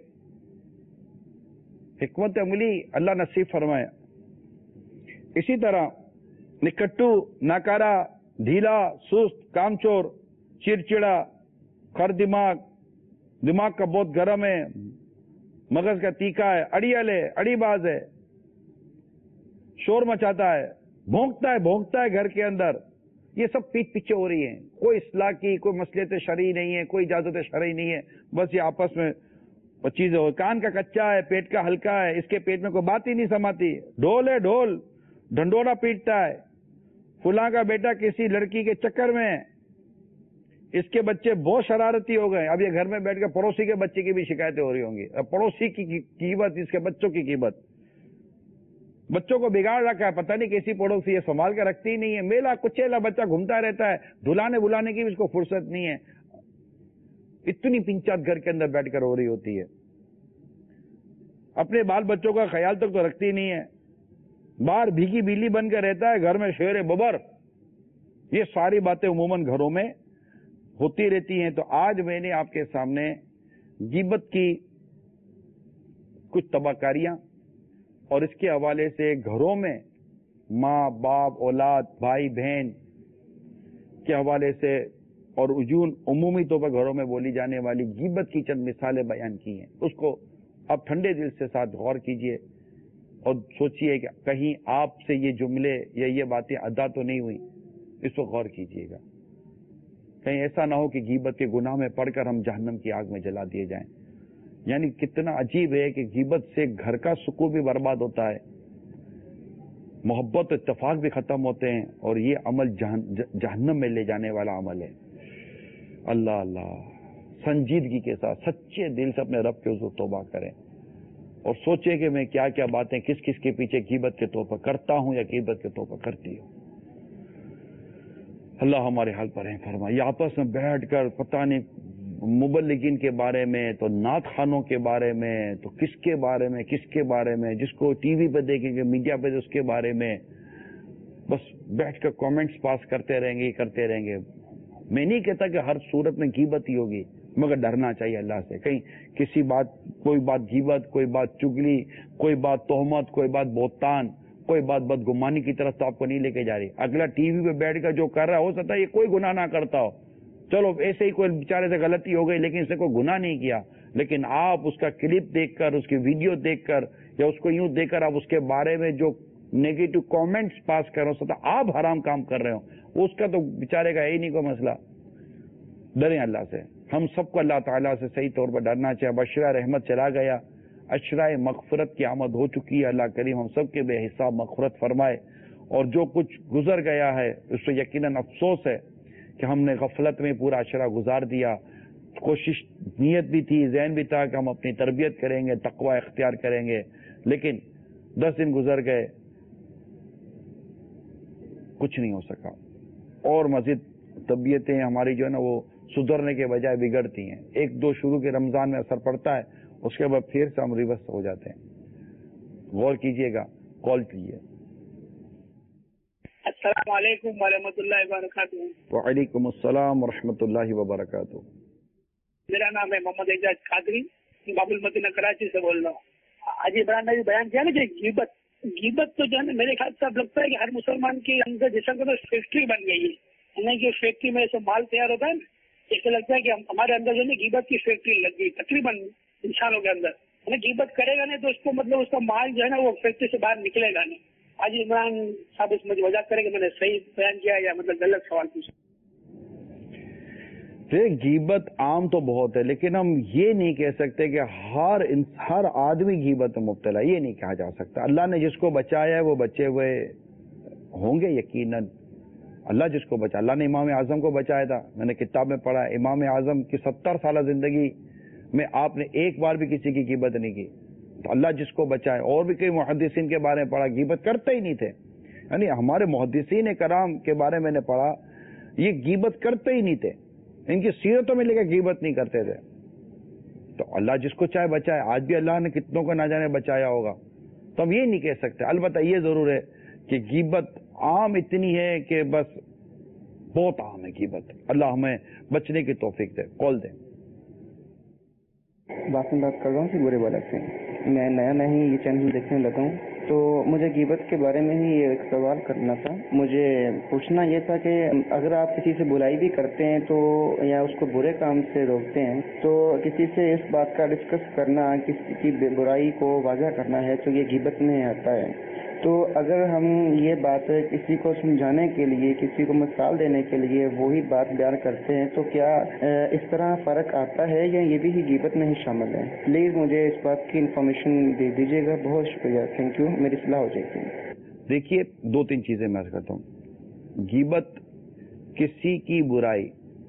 حکمت عملی اللہ نصیب فرمائے۔ اسی طرح نکٹو، ناکارا، ڈھیلا، سست، کامچور، چڑچڑا، خر دماغ، دماغ کا بہت گرم ہے، مغز کا تیکھا ہے، اڑیل ہے، اڑی باز ہے، شور مچاتا ہے، بھونکتا ہے گھر کے اندر۔ یہ سب پیٹ پیچھے ہو رہی ہیں، کوئی اصلاح کی، کوئی مصلحت شرعی نہیں ہے، کوئی اجازت شرعی نہیں ہے، بس یہ آپس میں چیزیں ہو۔ کان کا کچا ہے، پیٹ کا ہلکا ہے، اس کے پیٹ میں کوئی بات ہی نہیں سماتی، ڈھول ہے ڈھول، ڈھنڈورا پیٹتا ہے، فلاں کا بیٹا کسی لڑکی کے چکر میں، اس کے بچے بہت شرارتی ہو گئے۔ اب یہ گھر میں بیٹھ کے پڑوسی کے بچے کی بھی شکایتیں ہو رہی ہوں گی، اب پڑوسی کی قیمت، اس کے بچوں کی قیمت، بچوں کو بگاڑ رکھا ہے، پتہ نہیں کیسی پڑوسی ہے، سنبھال کے رکھتی ہی نہیں ہے، میلا کچیلا بچہ گھومتا رہتا ہے، دھلانے بلانے کی بھی اس کو فرصت نہیں ہے، اتنی پنچات گھر کے اندر بیٹھ کر ہو رہی ہوتی ہے، اپنے بال بچوں کا خیال تک تو رکھتی نہیں ہے، باہر بھیگی بیلی بن کے رہتا ہے، گھر میں شیر ببر۔ یہ ساری باتیں عموماً گھروں میں ہوتی رہتی ہیں۔ تو آج میں نے آپ کے سامنے غیبت کی کچھ تباکاریاں اور اس کے حوالے سے گھروں میں ماں باپ اولاد بھائی بہن کے حوالے سے اور عمومی طور پر گھروں میں بولی جانے والی غیبت کی چند مثالیں بیان کی ہیں، اس کو اب ٹھنڈے دل سے ساتھ غور کیجئے، اور سوچئے کہ کہیں آپ سے یہ جملے یا یہ باتیں ادا تو نہیں ہوئی، اس کو غور کیجئے گا، کہیں ایسا نہ ہو کہ غیبت کے گناہ میں پڑھ کر ہم جہنم کی آگ میں جلا دیے جائیں۔ یعنی کتنا عجیب ہے کہ غیبت سے گھر کا سکون بھی برباد ہوتا ہے، محبت و اتفاق بھی ختم ہوتے ہیں، اور یہ عمل جہنم میں لے جانے والا عمل ہے۔ اللہ اللہ، سنجیدگی کے ساتھ سچے دل سے اپنے رب کے حضور توبہ کریں اور سوچیں کہ میں کیا کیا باتیں کس کس کے پیچھے غیبت کے طور پر کرتا ہوں یا غیبت کے طور پر کرتی ہوں۔ اللہ ہمارے حال پر رحم فرمائے۔ یہ آپس میں بیٹھ کر پتہ نہیں مبلغین کے بارے میں، تو نعت خوانوں کے بارے میں، تو کس کے بارے میں، جس کو ٹی وی پہ دیکھیں گے، میڈیا پہ اس کے بارے میں بس بیٹھ کر کامنٹس پاس کرتے رہیں گے۔ میں نہیں کہتا کہ ہر صورت میں غیبت ہی ہوگی، مگر ڈرنا چاہیے اللہ سے، کہیں کوئی بات غیبت، کوئی بات چگلی، کوئی بات تہمت، کوئی بات بہتان، کوئی بات بدگمانی کی طرف تو آپ کو نہیں لے کے جا رہی۔ اگلا ٹی وی پہ بیٹھ کر جو کر رہا ہے، ہو سکتا ہے یہ کوئی گناہ نہ کرتا ہو، چلو ایسے ہی کوئی بیچارے سے غلطی ہو گئی، لیکن اس نے کوئی گناہ نہیں کیا، لیکن آپ اس کا کلپ دیکھ کر، اس کی ویڈیو دیکھ کر، یا اس کو یوں دیکھ کر آپ اس کے بارے میں جو نیگیٹو کامنٹس پاس کر رہے ہو سکتا آپ حرام کام کر رہے ہو، اس کا تو بیچارے کا یہی نہیں کوئی مسئلہ۔ ڈریں اللہ سے، ہم سب کو اللہ تعالیٰ سے صحیح طور پر ڈرنا چاہیے۔ بشرہ رحمت چلا گیا، اشرائے مغفرت کی آمد ہو چکی ہے۔ اللہ کریم ہم سب کے بے حساب مغفرت فرمائے، اور جو کچھ گزر گیا ہے اس سے یقیناً افسوس ہے کہ ہم نے غفلت میں پورا عشرہ گزار دیا۔ کوشش نیت بھی تھی، ذہن بھی تھا کہ ہم اپنی تربیت کریں گے، تقوی اختیار کریں گے، لیکن 10 دن گزر گئے، کچھ نہیں ہو سکا، اور مزید طبیعتیں ہماری جو ہے نا وہ سدھرنے کے بجائے بگڑتی ہیں۔ 1-2 شروع کے رمضان میں اثر پڑتا ہے، اس کے بعد پھر سے ہم ریورس ہو جاتے ہیں۔ غور کیجئے گا، کال کیجئے۔ السلام علیکم ورحمۃ اللہ وبرکاتہ۔ وعلیکم السلام ورحمۃ اللہ وبرکاتہ۔ میرا نام ہے محمد اعجاز قادری، باب المدینہ کراچی سے بول رہا ہوں۔ آج عمران نے بیان کیا نا کہ غیبت تو جو ہے نا میرے خیال سے اب لگتا ہے کہ ہر مسلمان کے اندر جیسا کہ فیکٹری بن گئی ہے، یعنی کہ فیکٹری میں ایسا مال تیار ہوتا ہے نا، ایسا لگتا ہے کہ ہمارے اندر جو ہے غیبت کی فیکٹری لگ گئی تقریباً انسانوں کے اندر۔ یعنی غیبت کرے گا نہیں تو اس کو مطلب اس کا مال جو ہے نا وہ فیکٹری سے باہر نکلے گا نہیں۔ آج عمران صاحب اس مجھے وضاحت کرے کہ میں نے صحیح بیان کیا یا مطلب غلط سوال پوچھا۔ غیبت عام تو بہت ہے، لیکن ہم یہ نہیں کہہ سکتے کہ ہر آدمی غیبت میں مبتلا، یہ نہیں کہا جا سکتا۔ اللہ نے جس کو بچایا ہے وہ بچے ہوئے ہوں گے یقیناً۔ اللہ جس کو بچا، اللہ نے امام اعظم کو بچایا تھا، میں نے کتاب میں پڑھا، امام اعظم کی 70 سالہ زندگی میں آپ نے ایک بار بھی کسی کی غیبت نہیں کی، تو اللہ جس کو بچائے۔ اور بھی کئی محدثین کے بارے میں پڑھا، غیبت کرتے ہی نہیں تھے، یعنی ہمارے محدثین کرام کے بارے میں نے پڑھا، یہ غیبت کرتے ہی نہیں تھے، ان کی سیرتوں میں لے کے غیبت نہیں کرتے تھے۔ تو اللہ جس کو چاہے بچائے، آج بھی اللہ نے کتنوں کو نہ جانے بچایا ہوگا، تو ہم یہ نہیں کہہ سکتے۔ البتہ یہ ضرور ہے کہ غیبت عام اتنی ہے کہ بس بہت عام ہے غیبت۔ اللہ ہمیں بچنے کی توفیق دے۔ کال دیں۔ بات کر رہا ہوں برے والا سے، میں نیا ہی یہ چینل دیکھنے لگا ہوں، تو مجھے غیبت کے بارے میں ہی ایک سوال کرنا تھا۔ مجھے پوچھنا یہ تھا کہ اگر آپ کسی سے برائی بھی کرتے ہیں تو یا اس کو برے کام سے روکتے ہیں تو کسی سے اس بات کا ڈسکس کرنا، کسی کی برائی کو واضح کرنا ہے تو یہ غیبت میں آتا ہے۔ تو اگر ہم یہ بات کسی کو سمجھانے کے لیے، کسی کو مثال دینے کے لیے وہی بات بیان کرتے ہیں تو کیا اس طرح فرق آتا ہے یا یہ بھی غیبت میں ہی شامل ہے؟ پلیز مجھے اس بات کی انفارمیشن دے دیجیے گا، بہت شکریہ، تھینک یو، میری اصلاح ہو جائے گی۔ دیکھیے 2-3 چیزیں میں عرض کرتا ہوں۔ غیبت کسی کی برائی،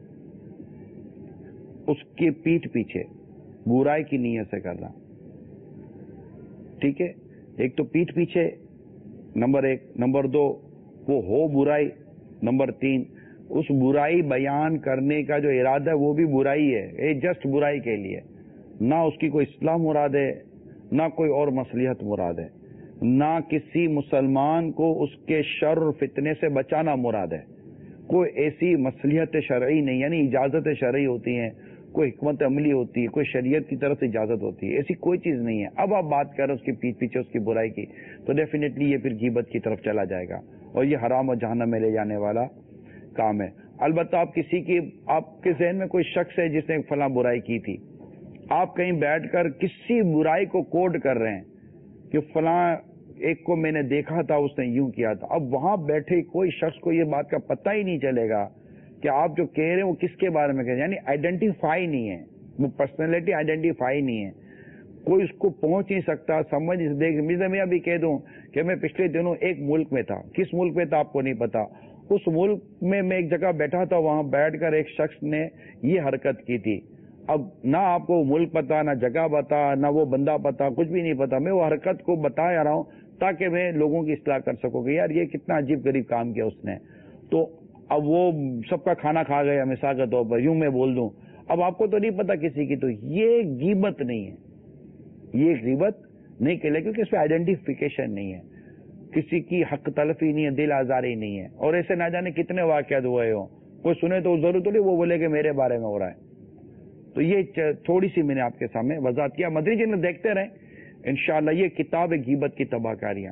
اس کے پیٹھ پیچھے برائی کی نیت سے کرنا، ٹھیک ہے؟ ایک تو پیٹھ پیچھے، نمبر 1، نمبر 2 وہ ہو برائی، نمبر 3 اس برائی بیان کرنے کا جو ارادہ ہے وہ بھی برائی ہے، جسٹ برائی کے لیے، نہ اس کی کوئی اصلاح مراد ہے، نہ کوئی اور مصلحت مراد ہے، نہ کسی مسلمان کو اس کے شر اور فتنے سے بچانا مراد ہے، کوئی ایسی مصلحت شرعی نہیں، یعنی اجازت شرعی ہوتی ہیں، کوئی حکمت عملی ہوتی ہے، کوئی شریعت کی طرف سے اجازت ہوتی ہے، ایسی کوئی چیز نہیں ہے۔ اب آپ بات کر رہے ہیں اس کے پیچھے پیچھے اس کی برائی کی، تو ڈیفینیٹلی یہ پھر غیبت کی طرف چلا جائے گا، اور یہ حرام اور جہنم میں لے جانے والا کام ہے۔ البتہ آپ کے ذہن میں کوئی شخص ہے جس نے فلاں برائی کی تھی، آپ کہیں بیٹھ کر کسی برائی کو کوڈ کر رہے ہیں کہ فلاں ایک کو میں نے دیکھا تھا اس نے یوں کیا تھا. اب وہاں بیٹھے کوئی شخص کو یہ بات کا پتہ ہی نہیں چلے گا کہ آپ جو کہہ رہے ہیں وہ کس کے بارے میں کہہ رہے ہیں, یعنی آئیڈینٹیفائی نہیں ہے, وہ پرسنالٹی آئیڈینٹیفائی نہیں ہے, کوئی اس کو پہنچ نہیں سکتا, سمجھ دیکھ. میں ابھی کہہ دوں کہ میں پچھلے دنوں ایک ملک میں تھا, کس ملک میں تھا آپ کو نہیں پتا, اس ملک میں ایک جگہ بیٹھا تھا, وہاں بیٹھ کر ایک شخص نے یہ حرکت کی تھی. اب نہ آپ کو ملک پتا, نہ جگہ پتا, نہ وہ بندہ پتا, کچھ بھی نہیں پتا, میں وہ حرکت کو بتا رہا ہوں تاکہ میں لوگوں کی اصلاح کر سکوں کہ یار یہ کتنا عجیب غریب کام کیا اس نے. تو اب وہ سب کا کھانا کھا گیا مثال کے طور پر, یوں میں بول دوں. اب آپ کو تو نہیں پتا کسی کی, تو یہ غیبت نہیں ہے, یہ غیبت نہیں کہ, کیونکہ اس پہ آئیڈینٹیفیکیشن نہیں ہے, کسی کی حق تلفی نہیں ہے, دل آزاری نہیں ہے. اور ایسے نہ جانے کتنے واقعات ہوئے ہوں, کوئی سنے تو ضرور تو نہیں وہ بولے کہ میرے بارے میں ہو رہا ہے. تو یہ تھوڑی سی میں نے آپ کے سامنے وضاحت کیا. مدری جی نے دیکھتے رہیں انشاءاللہ. یہ کتاب ہے غیبت کی تباہ کاریاں.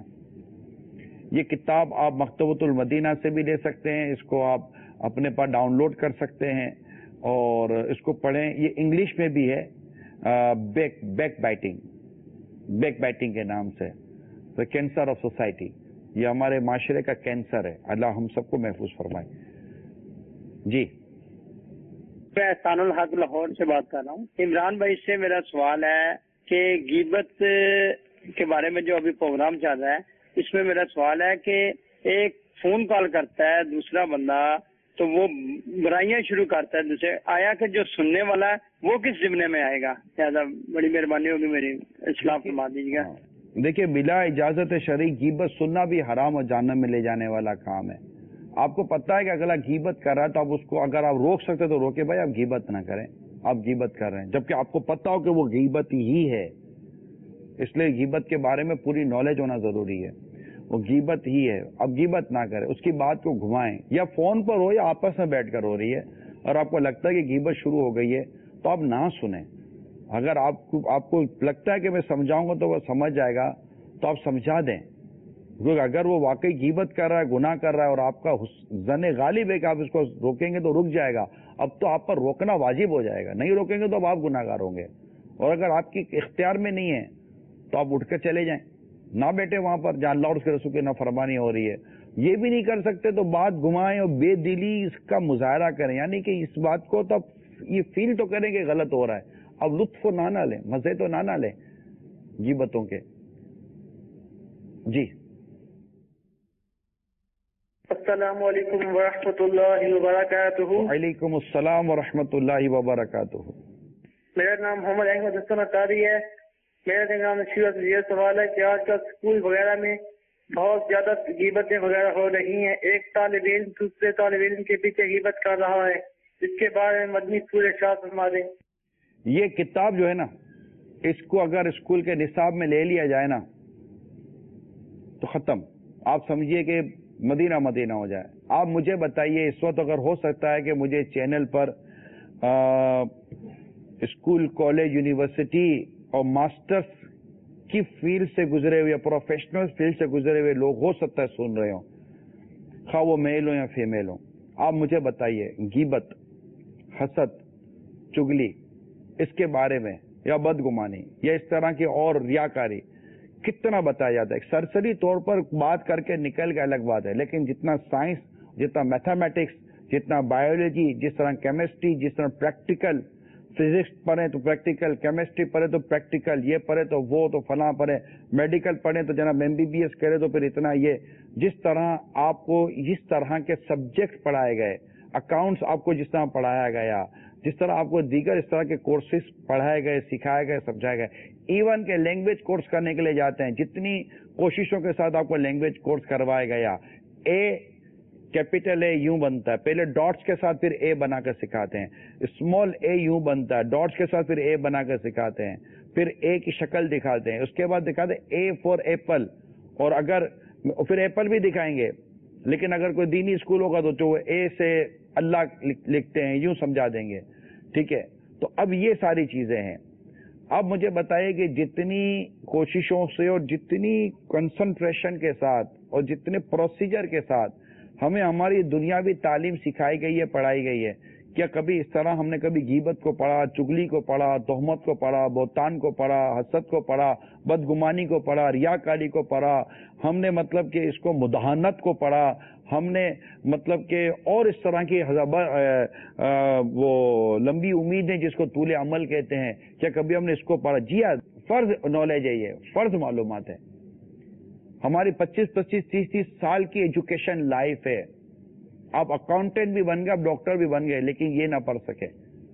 یہ کتاب آپ مکتبۃ المدینہ سے بھی لے سکتے ہیں, اس کو آپ اپنے پاس ڈاؤن لوڈ کر سکتے ہیں اور اس کو پڑھیں. یہ انگلش میں بھی ہے, بیک بائٹنگ کے نام سے, دا کینسر آف سوسائٹی. یہ ہمارے معاشرے کا کینسر ہے, اللہ ہم سب کو محفوظ فرمائے. جی میں احسان الحق لاہور سے بات کر رہا ہوں. عمران بھائی سے میرا سوال ہے کہ غیبت کے بارے میں جو ابھی پروگرام چل رہا ہے, اس میں میرا سوال ہے کہ ایک فون کال کرتا ہے دوسرا بندہ, تو وہ برائیاں شروع کرتا ہے دوسرے, آیا کہ جو سننے والا ہے وہ کس ضمن میں آئے گا؟ لہٰذا بڑی مہربانی ہوگی میری اصلاح فرما دیجیے گا. دیکھیے, بلا اجازت شرعی غیبت سننا بھی حرام اور جہنم میں لے جانے والا کام ہے. آپ کو پتا ہے کہ اگلا غیبت کر رہا ہے تو آپ اس کو اگر آپ روک سکتے تو روکے, بھائی آپ غیبت نہ کریں, آپ غیبت کر رہے ہیں, جبکہ آپ کو پتا ہو کہ وہ غیبت ہی ہے. اس لیے غیبت کے بارے میں پوری نالج ہونا ضروری ہے. وہ غیبت ہی ہے, اب غیبت نہ کریں, اس کی بات کو گھمائیں, یا فون پر ہو یا آپس میں بیٹھ کر ہو رہی ہے اور آپ کو لگتا ہے کہ غیبت شروع ہو گئی ہے تو آپ نہ سنیں. اگر آپ کو لگتا ہے کہ میں سمجھاؤں گا تو وہ سمجھ جائے گا تو آپ سمجھا دیں, کیونکہ اگر وہ واقعی غیبت کر رہا ہے, گناہ کر رہا ہے اور آپ کا ظن غالب ہے کہ آپ اس کو روکیں گے تو رک جائے گا, اب تو آپ پر روکنا واجب ہو جائے گا. نہیں روکیں گے تو اب آپ گناہ گار ہوں گے, اور اگر آپ کی اختیار میں نہیں ہے تو آپ اٹھ کر چلے جائیں, نہ بیٹھے وہاں پر جہاں اللہ اور اس کے رسول کی نافرمانی ہو رہی ہے. یہ بھی نہیں کر سکتے تو بات گھمائیں اور بے دلی اس کا مظاہرہ کریں, یعنی کہ اس بات کو تو یہ فیل تو کریں کہ غلط ہو رہا ہے, اب لطف نہ لیں, مزے تو نہ لیں غیبتوں کے. جی السلام علیکم ورحمۃ اللہ وبرکاتہ. وعلیکم السلام ورحمۃ اللہ وبرکاتہ. میرا نام محمد احمد حسن اطاری ہے. میرا نگران نشیرت یہ سوال ہے کہ آج کل اسکول وغیرہ میں بہت زیادہ غیبتیں وغیرہ ہو رہی ہیں. ایک طالب علم دوسرے طالب علم کے پیچھے غیبت کر رہا ہے, اس کے بارے میں مدنی پورے شاہ فرما دیں. یہ کتاب جو ہے نا, اس کو اگر اسکول کے نصاب میں لے لیا جائے نا تو ختم, آپ سمجھیے کہ مدینہ مدینہ ہو جائے. آپ مجھے بتائیے اس وقت اگر ہو سکتا ہے کہ مجھے چینل پر اسکول, کالج, یونیورسٹی اور ماسٹرز کی فیلڈ سے گزرے ہوئے یا پروفیشنل فیلڈ سے گزرے ہوئے لوگ ہو سکتا ہے سن رہے ہوں, خواہ وہ میل ہوں یا فیمیل ہوں. آپ مجھے بتائیے غیبت, حسد, چگلی اس کے بارے میں, یا بدگمانی, یا اس طرح کی اور ریاکاری کتنا بتایا جاتا ہے. ایک سرسری طور پر بات کر کے نکل کے الگ بات ہے, لیکن جتنا سائنس, جتنا میتھمیٹکس, جتنا بایولوجی, جس طرح کیمسٹری, جس طرح پریکٹیکل فزکس پڑھیں تو پریکٹیکل, کیمسٹری پڑھے تو پریکٹیکل, یہ پڑھے تو وہ, تو فلاں پڑھے, میڈیکل پڑھیں تو جناب MBBS کرے تو پھر اتنا, یہ جس طرح آپ کو جس طرح کے سبجیکٹ پڑھائے گئے, اکاؤنٹس آپ کو جس طرح پڑھایا گیا, جس طرح آپ کو دیگر اس طرح کے کورسز پڑھائے گئے, سکھائے گئے, سمجھائے گئے, ایون کہ لینگویج کورس کرنے کے لیے جاتے ہیں, جتنی کوششوں کے ساتھ آپ کو لینگویج کورس کروایا گیا, کیپیٹل اے یوں بنتا ہے, پہلے ڈاٹس کے ساتھ پھر اے بنا کر سکھاتے ہیں, اسمال اے یوں بنتا ہے, ڈاٹس کے ساتھ پھر اے بنا کر سکھاتے ہیں, پھر اے کی شکل دکھاتے ہیں, اس کے بعد دکھاتے ہیں اے فار ایپل, اور اگر پھر ایپل بھی دکھائیں گے, لیکن اگر کوئی دینی اسکول ہوگا تو جو اے سے اللہ لکھتے ہیں یوں سمجھا دیں گے. ٹھیک ہے, تو اب یہ ساری چیزیں ہیں. اب مجھے بتائیے کہ جتنی کوششوں سے اور جتنی کنسنٹریشن کے ساتھ اور جتنے پروسیجر کے ساتھ ہمیں ہماری دنیاوی تعلیم سکھائی گئی ہے, پڑھائی گئی ہے, کیا کبھی اس طرح ہم نے کبھی غیبت کو پڑھا، چگلی کو پڑھا، تہمت کو پڑھا، بہتان کو پڑھا، حسد کو پڑھا، بدگمانی کو پڑھا، ریاکاری کو پڑھا، ہم نے مطلب کہ اس کو مداہنت کو پڑھا، ہم نے مطلب کہ اور اس طرح کی وہ لمبی امیدیں جس کو طول عمل کہتے ہیں، کیا کبھی ہم نے اس کو پڑھا؟ جی ہاں، فرض نالج ہے، یہ فرض معلومات ہے. ہماری 25-30 سال کی ایجوکیشن لائف ہے. آپ اکاؤنٹنٹ بھی بن گئے، آپ ڈاکٹر بھی بن گئے، لیکن یہ نہ پڑھ سکے.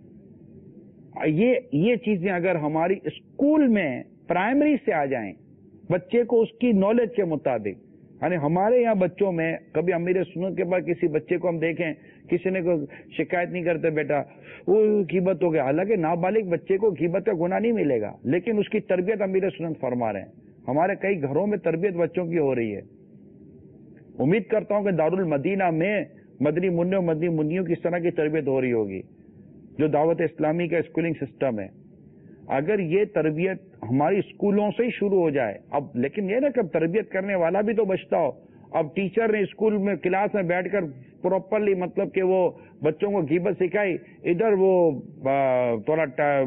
یہ چیزیں اگر ہماری اسکول میں پرائمری سے آ جائیں، بچے کو اس کی نالج کے مطابق، یعنی ہمارے یہاں بچوں میں کبھی امیر سنت کے بعد کسی بچے کو ہم دیکھیں کسی نے کوئی شکایت نہیں کرتے بیٹا وہ غیبت ہو گیا. حالانکہ نابالغ بچے کو غیبت کا گناہ نہیں ملے گا، لیکن اس کی تربیت امیر سنت فرما رہے ہیں. ہمارے کئی گھروں میں تربیت بچوں کی ہو رہی ہے. امید کرتا ہوں کہ دارالمدینہ میں مدنی منوں مدنی منیوں کی اس طرح کی تربیت ہو رہی ہوگی جو دعوت اسلامی کا اسکولنگ سسٹم ہے. اگر یہ تربیت ہماری اسکولوں سے ہی شروع ہو جائے، اب لیکن یہ نا کہ تربیت کرنے والا بھی تو بچتا ہو. اب ٹیچر نے اسکول میں کلاس میں بیٹھ کر پراپرلی مطلب کہ وہ بچوں کو غیبت سکھائی، ادھر وہ تھوڑا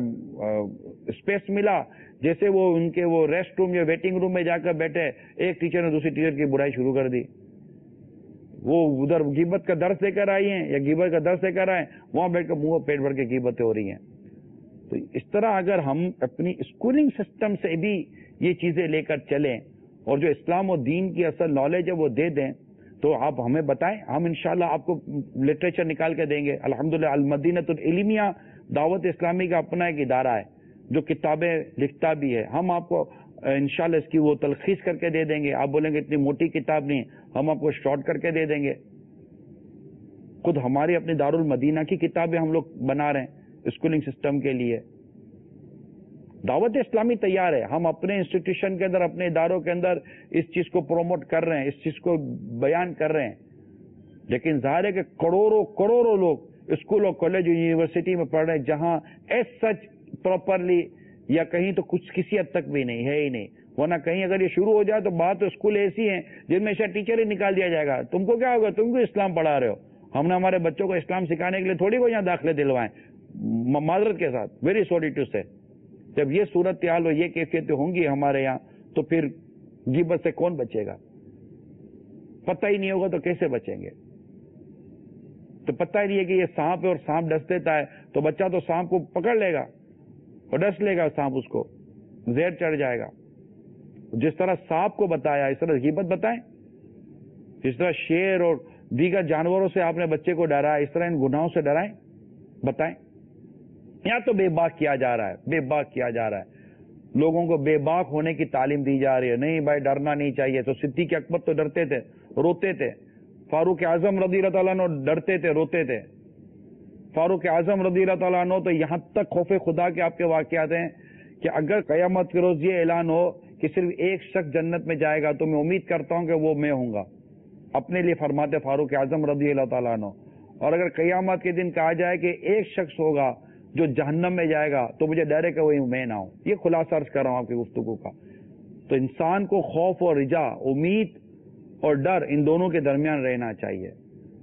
اسپیس ملا، جیسے وہ ان کے وہ ریسٹ روم یا ویٹنگ روم میں جا کر بیٹھے، ایک ٹیچر نے دوسری ٹیچر کی برائی شروع کر دی. وہ ادھر غیبت کا درس لے کر آئی ہیں یا غیبت کا درس لے کر آئے، وہاں بیٹھ کر منہ پیٹ بھر کے غیبتیں ہو رہی ہیں. تو اس طرح اگر ہم اپنی اسکولنگ سسٹم سے بھی یہ چیزیں لے کر چلیں اور جو اسلام و دین کی اصل نالج ہے وہ دے دیں، تو آپ ہمیں بتائیں، ہم انشاءاللہ آپ کو لٹریچر نکال کے دیں گے. الحمدللہ المدینۃ العلمیہ دعوت اسلامی کا اپنا ایک ادارہ ہے جو کتابیں لکھتا بھی ہے. ہم آپ کو انشاءاللہ اس کی وہ تلخیص کر کے دے دیں گے. آپ بولیں گے اتنی موٹی کتاب نہیں، ہم آپ کو شارٹ کر کے دے دیں گے. خود ہماری اپنی دارالمدینہ کی کتابیں ہم لوگ بنا رہے ہیں اسکولنگ سسٹم کے لیے. دعوت اسلامی تیار ہے، ہم اپنے انسٹیٹیوشن کے اندر اپنے اداروں کے اندر اس چیز کو پروموٹ کر رہے ہیں، اس چیز کو بیان کر رہے ہیں. لیکن ظاہر ہے کہ کروڑوں لوگ اسکول اور کالج یونیورسٹی میں پڑھ رہے ہیں جہاں ایز سچ پراپرلی یا کہیں تو کچھ کسی حد تک بھی نہیں ہے ہی نہیں. ورنہ کہیں اگر یہ شروع ہو جائے تو بات تو اسکول ایسی ہیں جن میں شاید ٹیچر ہی نکال دیا جائے گا. تم کو کیا ہوگا، تم کو اسلام پڑھا رہے ہو. ہم نے ہمارے بچوں کو اسلام سکھانے کے لیے تھوڑی کو یہاں داخلے دلوائیں. معذرت کے ساتھ، ویری سوری ٹو سے، جب یہ صورتحال اور یہ کیفیتیں ہوں گی ہمارے یہاں تو پھر غیبت سے کون بچے گا؟ پتہ ہی نہیں ہوگا تو کیسے بچیں گے؟ تو پتہ ہی نہیں ہے کہ یہ سانپ ہے اور سانپ ڈس دیتا ہے تو بچہ تو سانپ کو پکڑ لے گا اور ڈس لے گا، سانپ اس کو زہر چڑھ جائے گا. جس طرح سانپ کو بتایا اس طرح غیبت بتائیں، جس طرح شیر اور دیگر جانوروں سے آپ نے بچے کو ڈرایا اس طرح ان گناہوں سے ڈرائیں، بتائیں. یہاں تو بے باک کیا جا رہا ہے، بے باک کیا جا رہا ہے. لوگوں کو بے باک ہونے کی تعلیم دی جا رہی ہے. نہیں بھائی ڈرنا نہیں چاہیے. تو صدیق اکبر تو ڈرتے تھے، روتے تھے. فاروق اعظم رضی اللہ تعالیٰ عنہ ڈرتے تھے، روتے تھے. فاروق اعظم رضی اللہ تعالیٰ عنہ تو یہاں تک خوف خدا کے آپ کے واقعات ہیں کہ اگر قیامت کے روز یہ اعلان ہو کہ صرف ایک شخص جنت میں جائے گا تو میں امید کرتا ہوں کہ وہ میں ہوں گا. اپنے لیے فرماتے فاروق اعظم رضی اللہ تعالیٰ عنہ. اور اگر قیامت کے دن کہا جائے کہ ایک شخص ہوگا جو جہنم میں جائے گا تو مجھے ڈر ہے کہ وہی میں نہ ہوں. یہ خلاصہ عرض کر رہا ہوں آپ کی گفتگو کا. تو انسان کو خوف اور رجا، امید اور ڈر، ان دونوں کے درمیان رہنا چاہیے.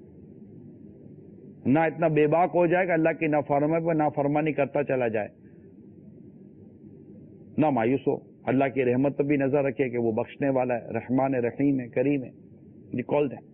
نہ اتنا بے باک ہو جائے کہ اللہ کی نافرمانی پر نافرمانی کرتا چلا جائے، نہ مایوس ہو. اللہ کی رحمت پر بھی نظر رکھے کہ وہ بخشنے والا ہے، رحمان رحیم ہے، کریم ہے. جی کال دیں.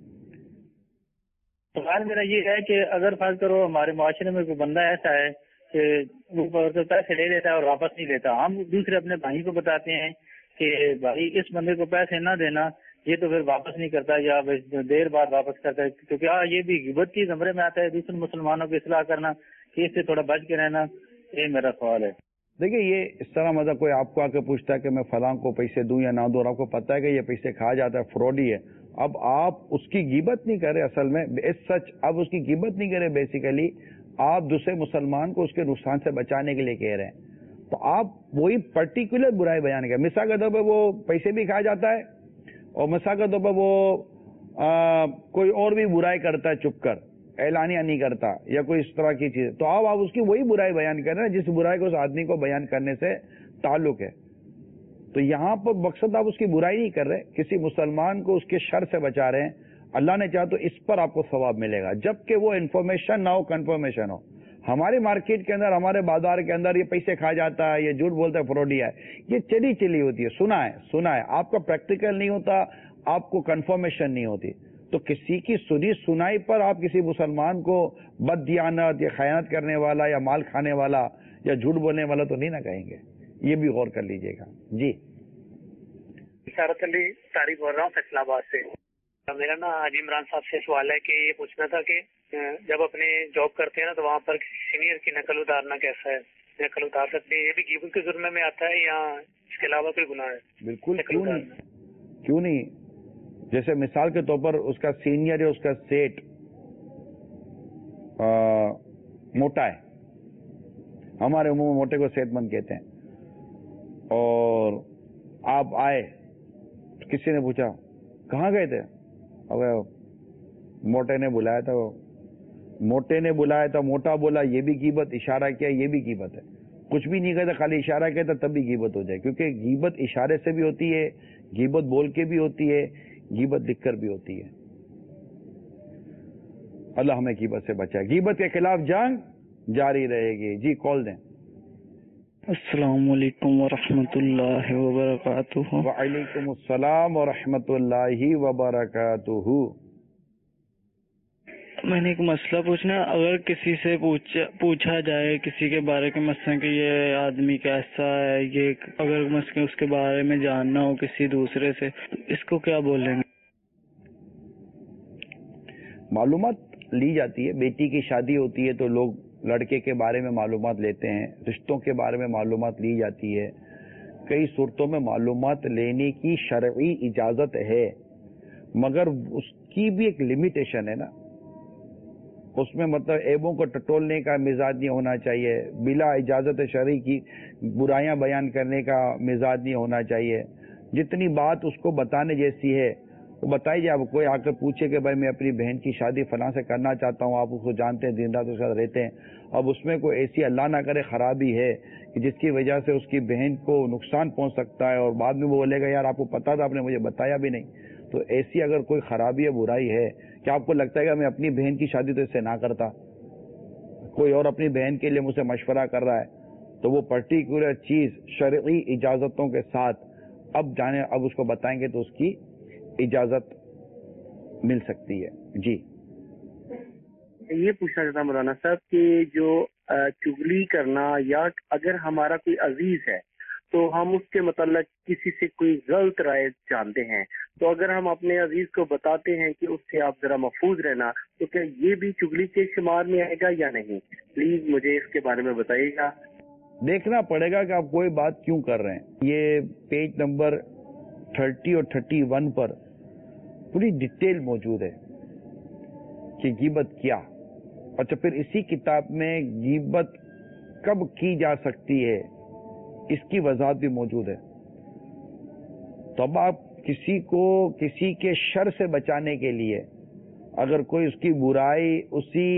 سوال میرا یہ ہے کہ اگر فرض کرو ہمارے معاشرے میں کوئی بندہ ایسا ہے کہ وہ پیسے لے لیتا ہے اور واپس نہیں دیتا، ہم دوسرے اپنے بھائی کو بتاتے ہیں کہ بھائی اس بندے کو پیسے نہ دینا، یہ تو پھر واپس نہیں کرتا یا دیر بعد واپس کرتا ہے، تو کیا یہ بھی غیبت کی زمرے میں آتا ہے؟ دوسرے مسلمانوں کی اصلاح کرنا، کہ اس سے تھوڑا بچ کے رہنا، یہ میرا سوال ہے. دیکھیے یہ اس طرح مطلب کوئی آپ کو آ کے پوچھتا ہے کہ میں فلاں کو پیسے دوں یا نہ دوں اور آپ کو پتا ہے کہ یہ پیسے کھا جاتا ہے، فراڈی ہے. اب آپ اس کی غیبت نہیں کرے، اصل میں سچ آپ اس کی غیبت نہیں کرے. بیسیکلی آپ دوسرے مسلمان کو اس کے نقصان سے بچانے کے لیے کہہ رہے ہیں. تو آپ وہی پرٹیکولر برائی بیان کر. مثال کے طور پہ وہ پیسے بھی کھا جاتا ہے اور مثال کے طور پہ وہ کوئی اور بھی برائی کرتا ہے چپ کر، اعلانیہ نہیں کرتا یا کوئی اس طرح کی چیز، تو آپ اس کی وہی برائی بیان کر رہے ہیں جس برائی کو اس آدمی کو بیان کرنے سے تعلق ہے. تو یہاں پر مقصد آپ اس کی برائی نہیں کر رہے، کسی مسلمان کو اس کے شر سے بچا رہے ہیں. اللہ نے چاہا تو اس پر آپ کو ثواب ملے گا، جبکہ وہ انفارمیشن نہ ہو، کنفرمیشن ہو۔ ہمارے مارکیٹ کے اندر، ہمارے بازار کے اندر یہ پیسے کھا جاتا ہے، یہ جھوٹ بولتا ہے، فراڈیا ہے، یہ چلی ہوتی ہے، سنا ہے، آپ کا پریکٹیکل نہیں ہوتا، آپ کو کنفرمیشن نہیں ہوتی۔ تو کسی کی سنی سنائی پر آپ کسی مسلمان کو بد دیانت یا خیانت کرنے والا یا مال کھانے والا یا جھوٹ بولنے والا تو نہیں نہ کہیں گے، یہ بھی غور کر لیجئے گا۔ جی سارت علی طارق بول رہا ہوں فیصل آباد سے۔ میرا نا حاجی عمران صاحب سے سوال ہے کہ یہ پوچھنا تھا کہ جب اپنے جاب کرتے ہیں نا تو وہاں پر سینئر کی نقل اتارنا کیسا ہے؟ نقل اتار سکتے ہیں؟ یہ بھی غیبت کے جرم میں آتا ہے یا اس کے علاوہ کوئی گناہ ہے؟ بالکل، کیوں نہیں۔ جیسے مثال کے طور پر اس کا سینئر یا اس کا سیٹ موٹا ہے، ہمارے عموم میں موٹے کو صحت مند کہتے ہیں، اور آپ آئے، کسی نے پوچھا کہاں گئے تھے؟ موٹے نے بلایا تھا، موٹا بولا، یہ بھی غیبت، اشارہ کیا، یہ بھی غیبت ہے۔ کچھ بھی نہیں کہتا، خالی اشارہ کہتا تب بھی غیبت ہو جائے، کیونکہ غیبت اشارے سے بھی ہوتی ہے، غیبت بول کے بھی ہوتی ہے، غیبت لکھ کر بھی ہوتی ہے۔ اللہ ہمیں غیبت سے بچائے۔ غیبت کے خلاف جنگ جاری رہے گی۔ جی کال دیں۔ السلام علیکم ورحمۃ اللہ وبرکاتہ۔ وعلیکم السلام ورحمۃ اللہ وبرکاتہ۔ میں نے ایک مسئلہ پوچھنا، اگر کسی سے پوچھا جائے کسی کے بارے میں، مثلا کہ یہ آدمی کیسا ہے، یہ اگر مثلا اس کے بارے میں جاننا ہو کسی دوسرے سے، اس کو کیا بولیں گے؟ معلومات لی جاتی ہے، بیٹی کی شادی ہوتی ہے تو لوگ لڑکے کے بارے میں معلومات لیتے ہیں، رشتوں کے بارے میں معلومات لی جاتی ہے۔ کئی صورتوں میں معلومات لینے کی شرعی اجازت ہے، مگر اس کی بھی ایک لمیٹیشن ہے نا، اس میں مطلب عیبوں کو ٹٹولنے کا مزاج نہیں ہونا چاہیے، بلا اجازت شرعی کی برائیاں بیان کرنے کا مزاج نہیں ہونا چاہیے۔ جتنی بات اس کو بتانے جیسی ہے وہ بتائی جائے۔ اب کوئی آ کر پوچھے کہ بھائی میں اپنی بہن کی شادی فلاں سے کرنا چاہتا ہوں، آپ اس کو جانتے ہیں، دن رات اس کے ساتھ رہتے ہیں، اب اس میں کوئی ایسی اللہ نہ کرے خرابی ہے کہ جس کی وجہ سے اس کی بہن کو نقصان پہنچ سکتا ہے، اور بعد میں وہ بولے گا یار آپ کو پتا تھا، آپ نے مجھے بتایا بھی نہیں، تو ایسی اگر کوئی خرابی یا برائی ہے کہ آپ کو لگتا ہے کہ میں اپنی بہن کی شادی تو اس سے نہ کرتا، کوئی اور اپنی بہن کے لیے مجھ سے مشورہ کر رہا ہے، تو وہ پرٹیکولر چیز شرعی اجازتوں کے ساتھ اب اس کو بتائیں گے تو اس کی اجازت مل سکتی ہے۔ جی یہ پوچھنا چاہتا ہوں مولانا صاحب کہ جو چغلی کرنا، یا اگر ہمارا کوئی عزیز ہے تو ہم اس کے متعلق کسی سے کوئی غلط رائے جانتے ہیں، تو اگر ہم اپنے عزیز کو بتاتے ہیں کہ اس سے آپ ذرا محفوظ رہنا، تو کیا یہ بھی چغلی کے شمار میں آئے گا یا نہیں؟ پلیز مجھے اس کے بارے میں بتائیے گا۔ دیکھنا پڑے گا کہ آپ کوئی بات کیوں کر رہے ہیں۔ یہ پیج نمبر 30 اور 31 پر پوری ڈیٹیل موجود ہے کہ غیبت کیا، اچھا پھر اسی کتاب میں غیبت کب کی جا سکتی ہے اس کی وضاحت بھی موجود ہے۔ تو اب آپ کسی کو کسی کے شر سے بچانے کے لیے اگر کوئی اس کی برائی اسی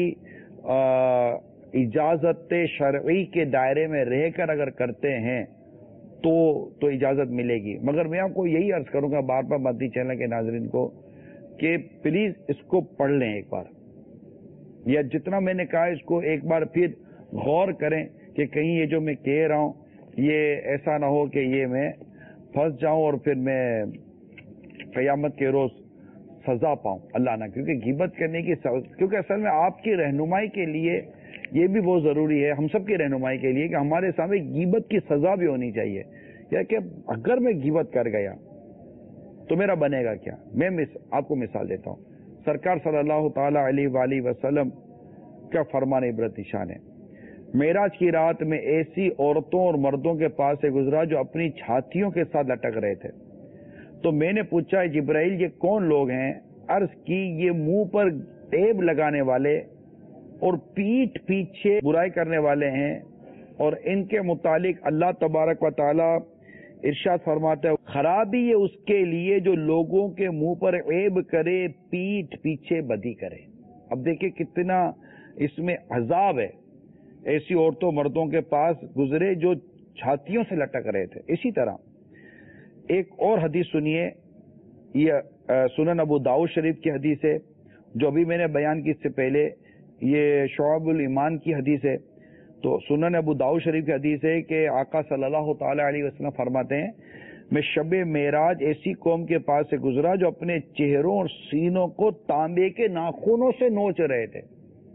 اجازت شرعی کے دائرے میں رہ کر اگر کرتے ہیں تو اجازت ملے گی، مگر میں آپ کو یہی عرض کروں گا بار بار مدنی چینل کے ناظرین کو کہ پلیز اس کو پڑھ لیں ایک بار، یا جتنا میں نے کہا اس کو ایک بار پھر غور کریں کہ کہیں یہ جو میں کہہ رہا ہوں یہ ایسا نہ ہو کہ یہ میں پھنس جاؤں اور پھر میں قیامت کے روز سزا پاؤں، اللہ نہ، کیونکہ غیبت کرنے کی کیونکہ اصل میں آپ کی رہنمائی کے لیے یہ بھی بہت ضروری ہے، ہم سب کی رہنمائی کے لیے کہ ہمارے سامنے غیبت کی سزا بھی ہونی چاہیے، یا کہ اگر میں غیبت کر گیا تو میرا بنے گا کیا۔ میں آپ کو مثال دیتا ہوں، سرکار صلی اللہ تعالی علیہ وآلہ وسلم کا فرمان عبرت نشان ہے۔ معراج کی رات میں ایسی عورتوں اور مردوں کے پاس سے گزرا جو اپنی چھاتیوں کے ساتھ لٹک رہے تھے، تو میں نے پوچھا جبرائیل یہ کون لوگ ہیں؟ عرض کی یہ منہ پر ٹیب لگانے والے اور پیٹھ پیچھے برائی کرنے والے ہیں، اور ان کے متعلق اللہ تبارک و تعالی ارشاد فرماتا ہے خرابی یہ اس کے لیے جو لوگوں کے منہ پر عیب کرے، پیٹھ پیچھے بدی کرے۔ اب دیکھیں کتنا اس میں عذاب ہے، ایسی عورتوں مردوں کے پاس گزرے جو چھاتیوں سے لٹک رہے تھے۔ اسی طرح ایک اور حدیث سنیے، یہ سنن ابو داؤد شریف کی حدیث ہے، جو ابھی میں نے بیان کی اس سے پہلے یہ شعب الایمان کی حدیث ہے. تو سنن ابو داؤد شریف کی حدیث ہے کہ آقا صلی اللہ تعالی علیہ وسلم فرماتے ہیں میں شب معراج ایسی قوم کے پاس سے گزرا جو اپنے چہروں اور سینوں کو تانبے کے ناخنوں سے نوچ رہے تھے.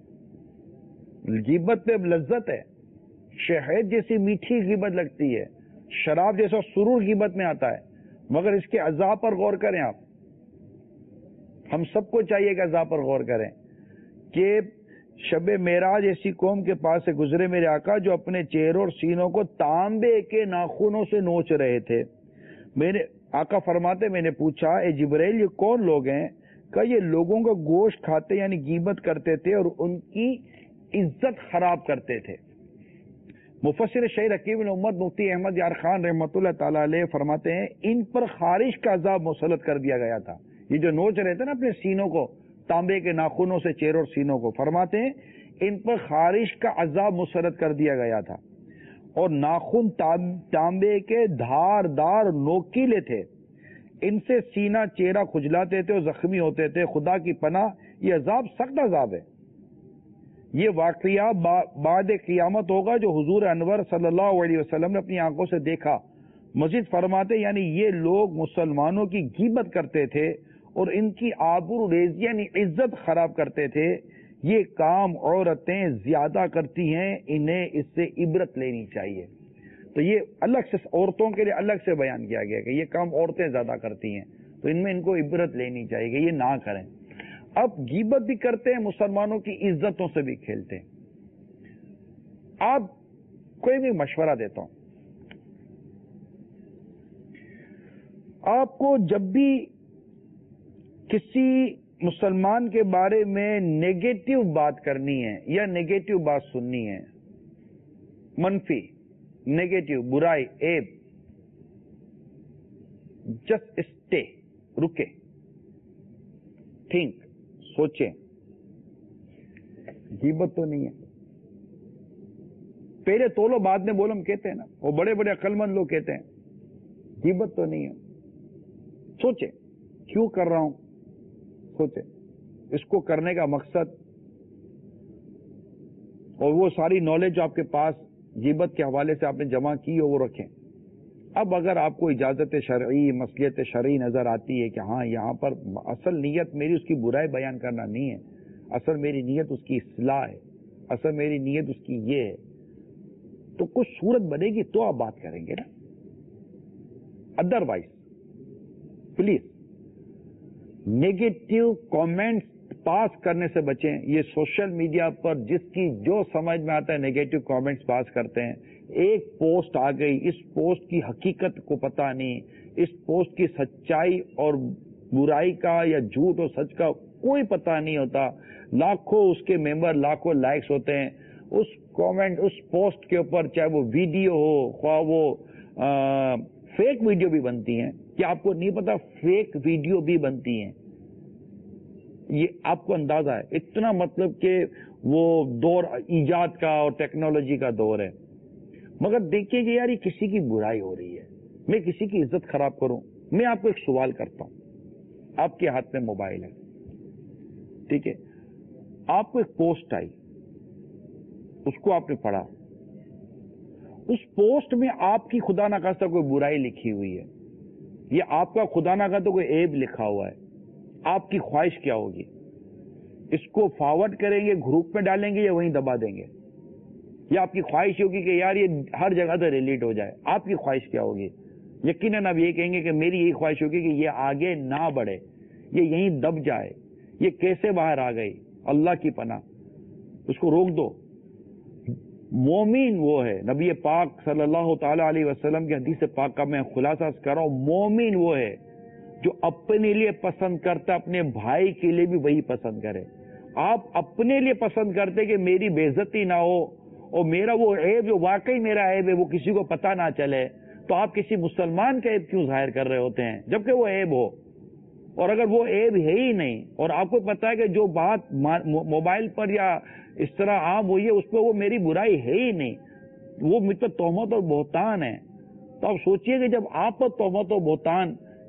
غیبت پہ لذت ہے، شہد جیسی میٹھی غیبت لگتی ہے، شراب جیسا سرور غیبت میں آتا ہے، مگر اس کے عذاب پر غور کریں. آپ ہم سب کو چاہیے کہ عذاب پر غور کریں کہ شب معراج ایسی قوم کے پاس سے گزرے میرے آقا جو اپنے چہروں اور سینوں کو تانبے کے ناخنوں سے نوچ رہے تھے. میں نے آقا فرماتے میں نے پوچھا اے جبرائیل یہ کون لوگ ہیں؟ کہ یہ لوگوں کا گوشت کھاتے یعنی غیبت کرتے تھے اور ان کی عزت خراب کرتے تھے. مفسر شیخ حکیم الامت مفتی احمد یار خان رحمۃ اللہ تعالی علیہ فرماتے ہیں ان پر خارش کا عذاب مسلط کر دیا گیا تھا. یہ جو نوچ رہے تھے نا اپنے سینوں کو تانبے کے ناخنوں سے چہروں اور سینوں کو، فرماتے ہیں ان پر خارش کا عذاب مسلط کر دیا گیا تھا. اور ناخن تانبے کے دھار دار نوکیلے تھے، ان سے سینہ چہرہ کھجلاتے تھے اور زخمی ہوتے تھے. خدا کی پناہ یہ عذاب سخت عذاب ہے. یہ واقعہ بعد قیامت ہوگا جو حضور انور صلی اللہ علیہ وسلم نے اپنی آنکھوں سے دیکھا. مزید فرماتے یعنی یہ لوگ مسلمانوں کی غیبت کرتے تھے اور ان کی آبرو ریزی یعنی عزت خراب کرتے تھے. یہ کام عورتیں زیادہ کرتی ہیں، انہیں اس سے عبرت لینی چاہیے. تو یہ الگ سے عورتوں کے لیے الگ سے بیان کیا گیا کہ یہ کام عورتیں زیادہ کرتی ہیں، تو ان میں ان کو عبرت لینی چاہیے کہ یہ نہ کریں. اب غیبت بھی کرتے ہیں، مسلمانوں کی عزتوں سے بھی کھیلتے ہیں. آپ کوئی بھی مشورہ دیتا ہوں، آپ کو جب بھی کسی مسلمان کے بارے میں نیگیٹو بات کرنی ہے یا نیگیٹو بات سننی ہے، منفی، نیگیٹو، برائی، عیب، جسٹ اسٹے، رکے، تھنک، سوچیں. غیبت تو نہیں ہے. پہلے تولو بعد میں بولو ہم کہتے ہیں نا، وہ بڑے بڑے عقل مند لوگ کہتے ہیں. غیبت تو نہیں ہے. سوچیں کیوں کر رہا ہوں، سوچیں اس کو کرنے کا مقصد، اور وہ ساری نالج جو آپ کے پاس غیبت کے حوالے سے آپ نے جمع کی ہو وہ رکھیں. اب اگر آپ کو اجازت شرعی، مصلحت شرعی نظر آتی ہے کہ ہاں یہاں پر اصل نیت میری اس کی برائی بیان کرنا نہیں ہے، اصل میری نیت اس کی اصلاح ہے، اصل میری نیت اس کی یہ ہے، تو کچھ صورت بنے گی تو آپ بات کریں گے نا. Otherwise please negative comments pass کرنے سے بچیں. یہ سوشل میڈیا پر جس کی جو سمجھ میں آتا ہے نیگیٹو کامنٹس پاس کرتے ہیں. ایک پوسٹ آ گئی، اس پوسٹ کی حقیقت کو پتہ نہیں، اس پوسٹ کی سچائی اور برائی کا یا جھوٹ اور سچ کا کوئی پتہ نہیں ہوتا. لاکھوں اس کے ممبر، لاکھوں لائکس ہوتے ہیں اس کامنٹ، اس پوسٹ کے اوپر، چاہے وہ ویڈیو ہو، خواہ وہ فیک ویڈیو بھی بنتی ہیں. کیا آپ کو نہیں پتا فیک ویڈیو بھی بنتی ہیں؟ یہ آپ کو اندازہ ہے. اتنا مطلب کہ وہ دور ایجاد کا اور ٹیکنالوجی کا دور ہے. مگر دیکھیے کہ یار یہ کسی کی برائی ہو رہی ہے، میں کسی کی عزت خراب کروں. میں آپ کو ایک سوال کرتا ہوں. آپ کے ہاتھ میں موبائل ہے، ٹھیک ہے، آپ کو ایک پوسٹ آئی، اس کو آپ نے پڑھا. اس پوسٹ میں آپ کی خدا نخواستہ کوئی برائی لکھی ہوئی ہے، یا آپ کا خدا نخواستہ کوئی عیب لکھا ہوا ہے. آپ کی خواہش کیا ہوگی؟ اس کو فارورڈ کریں گے، گروپ میں ڈالیں گے، یا وہیں دبا دیں گے؟ یا آپ کی خواہش ہوگی کہ یار یہ ہر جگہ سے ڈیلیٹ ہو جائے؟ آپ کی خواہش کیا ہوگی؟ یقیناً آپ یہ کہیں گے کہ میری یہی خواہش ہوگی کہ یہ آگے نہ بڑھے، یہ یہیں دب جائے. یہ کیسے باہر آ گئی؟ اللہ کی پناہ، اس کو روک دو. مومن وہ ہے، نبی پاک صلی اللہ تعالی علیہ وسلم کی حدیث پاک کا میں خلاصہ کر رہا ہوں، مومن وہ ہے جو اپنے لیے پسند کرتا اپنے بھائی کے لیے بھی وہی پسند کرے. آپ اپنے لیے پسند کرتے کہ میری بے عزتی نہ ہو اور میرا وہ عیب جو واقعی میرا عیب ہے وہ کسی کو پتہ نہ چلے، تو آپ کسی مسلمان کا عیب کیوں ظاہر کر رہے ہوتے ہیں جبکہ وہ عیب ہو؟ اور اگر وہ عیب ہے ہی نہیں اور آپ کو پتا ہے کہ جو بات موبائل پر یا اس طرح عام ہوئی ہے اس پہ وہ میری برائی ہے ہی نہیں، وہ مجھ پر تہمت اور بہتان ہے، تو آپ سوچئے کہ جب آپ پر تہمت اور بہتان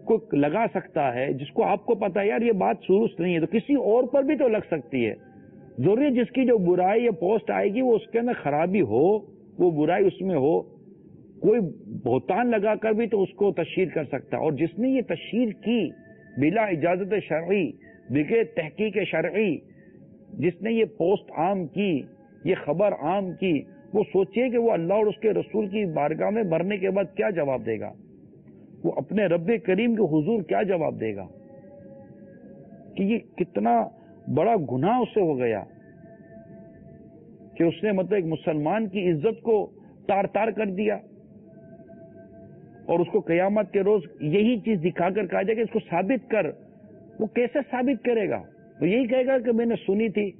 کو لگا سکتا ہے، جس کو آپ کو پتا ہے یار یہ بات درست نہیں ہے، تو کسی اور پر بھی تو لگ سکتی ہے. ضروری جس کی جو برائی یا پوسٹ آئے گی وہ اس کے اندر خرابی ہو، وہ برائی اس میں ہو. کوئی بہتان لگا کر بھی تو اس کو تشہیر کر سکتا ہے. اور جس نے یہ تشہیر کی بلا اجازت شرعی، بغیر تحقیق شرعی، جس نے یہ پوسٹ عام کی، یہ خبر عام کی، وہ سوچئے کہ وہ اللہ اور اس کے رسول کی بارگاہ میں مرنے کے بعد کیا جواب دے گا، وہ اپنے رب کریم کے حضور کیا جواب دے گا، کہ یہ کتنا بڑا گناہ اس سے ہو گیا کہ اس نے مطلب ایک مسلمان کی عزت کو تار تار کر دیا. اور اس کو قیامت کے روز یہی چیز دکھا کر کہا جائے کہ اس کو ثابت کر. وہ کیسے ثابت کرے گا؟ وہ یہی کہے گا کہ میں نے سنی تھی.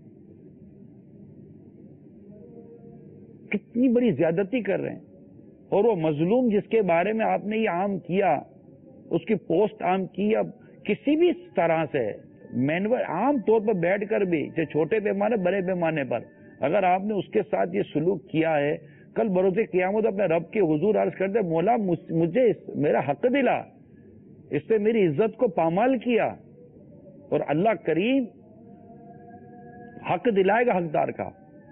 کتنی بڑی زیادتی کر رہے ہیں. اور وہ مظلوم جس کے بارے میں آپ نے یہ عام کیا، اس کی پوسٹ عام کی، اب کسی بھی طرح سے مینول عام طور پر بیٹھ کر بھی، چاہے چھوٹے پیمانے بڑے پیمانے پر، اگر آپ نے اس کے ساتھ یہ سلوک کیا ہے، کل بروز قیامت اپنے رب کے حضور عرض کرتے مولا مجھے میرا حق دلا، اس سے میری عزت کو پامال کیا. اور اللہ کریم حق دلائے گا حقدار کا،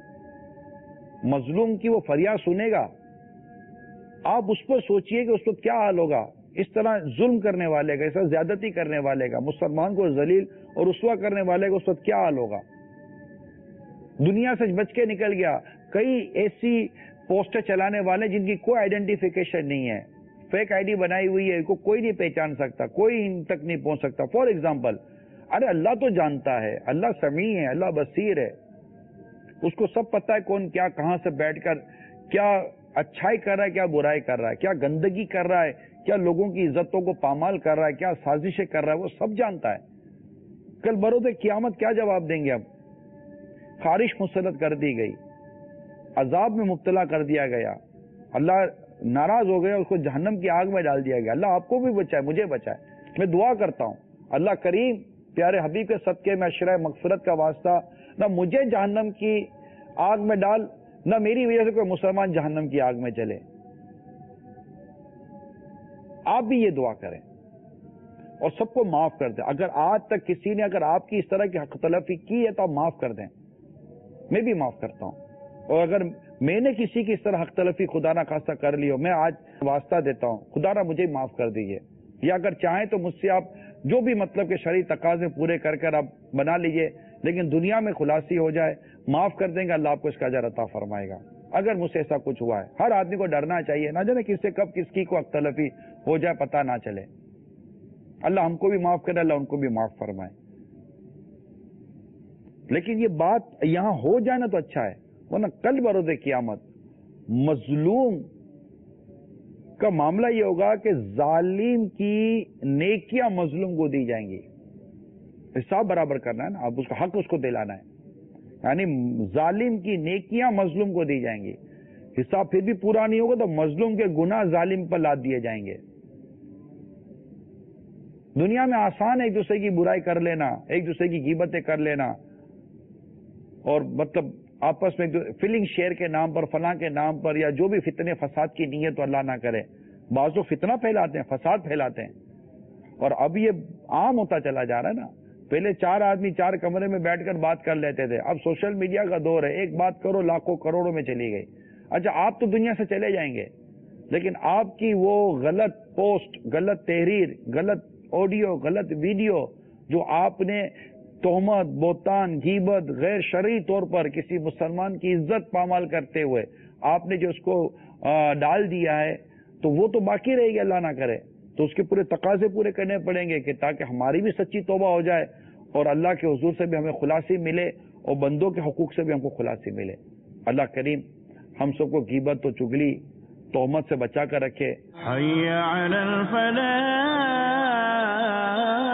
مظلوم کی وہ فریاد سنے گا. آپ اس پر سوچئے کہ اس کو کیا حال ہوگا، اس طرح ظلم کرنے والے کا، اس طرح زیادتی کرنے والے کا، مسلمان کو ذلیل اور رسوا کرنے والے کا اس وقت کیا حال ہوگا. دنیا سے بچ کے نکل گیا. کئی ایسی پوسٹر چلانے والے جن کی کوئی آئیڈینٹیفیکیشن نہیں ہے، فیک آئی ڈی بنائی ہوئی ہے، کو کوئی نہیں پہچان سکتا، کوئی ان تک نہیں پہنچ سکتا. فار ایگزامپل، ارے اللہ تو جانتا ہے، اللہ سمیع ہے، اللہ بصیر ہے، اس کو سب پتا ہے کون کیا کہاں سے بیٹھ کر کیا اچھائی کر رہا ہے، کیا برائی کر رہا ہے، کیا گندگی کر رہا ہے، کیا لوگوں کی عزتوں کو پامال کر رہا ہے، کیا سازشیں کر رہا ہے، وہ سب جانتا ہے. کل بروز قیامت کیا جواب دیں گے؟ اب خارش مسلط کر دی گئی، عذاب میں مبتلا کر دیا گیا، اللہ ناراض ہو گیا، اس کو جہنم کی آگ میں ڈال دیا گیا. اللہ آپ کو بھی بچائے، مجھے بچائے. میں دعا کرتا ہوں اللہ کریم پیارے حبیب کے صدقے میں اشرۂ مغفرت کا واسطہ نہ مجھے جہنم کی آگ میں ڈال، نہ میری وجہ سے کوئی مسلمان جہنم کی آگ میں جلے. آپ بھی یہ دعا کریں اور سب کو معاف کر دیں. اگر آج تک کسی نے اگر آپ کی اس طرح کی حق تلفی کی ہے تو آپ معاف کر دیں. میں بھی معاف کرتا ہوں. اور اگر میں نے کسی کی اس طرح حق تلفی خدا نہ خواستہ کر لی ہو، میں آج واسطہ دیتا ہوں خدا نہ مجھے معاف کر دیجیے. یا اگر چاہیں تو مجھ سے آپ جو بھی مطلب کہ شرعی تقاضے پورے کر کر آپ بنا لیجئے، لیکن دنیا میں خلاصی ہو جائے، معاف کر دیں گے، اللہ آپ کو اس کا اجر عطا فرمائے گا. اگر مجھ سے ایسا کچھ ہوا ہے، ہر آدمی کو ڈرنا چاہیے، نہ جانے کس سے کب کس کی کو حق تلفی ہو جائے پتہ نہ چلے. اللہ ہم کو بھی معاف کرے، اللہ ان کو بھی معاف فرمائے. لیکن یہ بات یہاں ہو جائے نا تو اچھا ہے، ورنہ کل بروز قیامت مظلوم کا معاملہ یہ ہوگا کہ ظالم کی نیکیاں مظلوم کو دی جائیں گی. حساب برابر کرنا ہے نا، اب اس کا حق اس کو دلانا ہے. یعنی ظالم کی نیکیاں مظلوم کو دی جائیں گی. حساب پھر بھی پورا نہیں ہوگا تو مظلوم کے گناہ ظالم پر لاد دیے جائیں گے. دنیا میں آسان ہے ایک دوسرے کی برائی کر لینا، ایک دوسرے کی غیبتیں کر لینا، اور مطلب آپس میں فیلنگ شیئر کے نام پر، فلاں کے نام پر، یا جو بھی فتنے فساد کی نیت تو اللہ نہ کرے. بعض لوگ فتنہ پھیلاتے ہیں، فساد پھیلاتے ہیں، اور اب یہ عام ہوتا چلا جا رہا ہے نا. پہلے 4 آدمی 4 کمرے میں بیٹھ کر بات کر لیتے تھے، اب سوشل میڈیا کا دور ہے، ایک بات کرو لاکھوں کروڑوں میں چلی گئی. اچھا آپ تو دنیا سے چلے جائیں گے، لیکن آپ کی وہ غلط پوسٹ، غلط تحریر، غلط آڈیو، غلط ویڈیو جو آپ نے تہمت، بہتان، غیبت، غیر شرعی طور پر کسی مسلمان کی عزت پامال کرتے ہوئے آپ نے جو اس کو ڈال دیا ہے، تو وہ تو باقی رہے گی اللہ نہ کرے. تو اس کے پورے تقاضے پورے کرنے پڑیں گے کہ تاکہ ہماری بھی سچی توبہ ہو جائے اور اللہ کے حضور سے بھی ہمیں خلاصی ملے اور بندوں کے حقوق سے بھی ہم کو خلاصی ملے. اللہ کریم ہم سب کو غیبت و چغلی، تہمت سے بچا کر رکھے. حی علی الفلاح.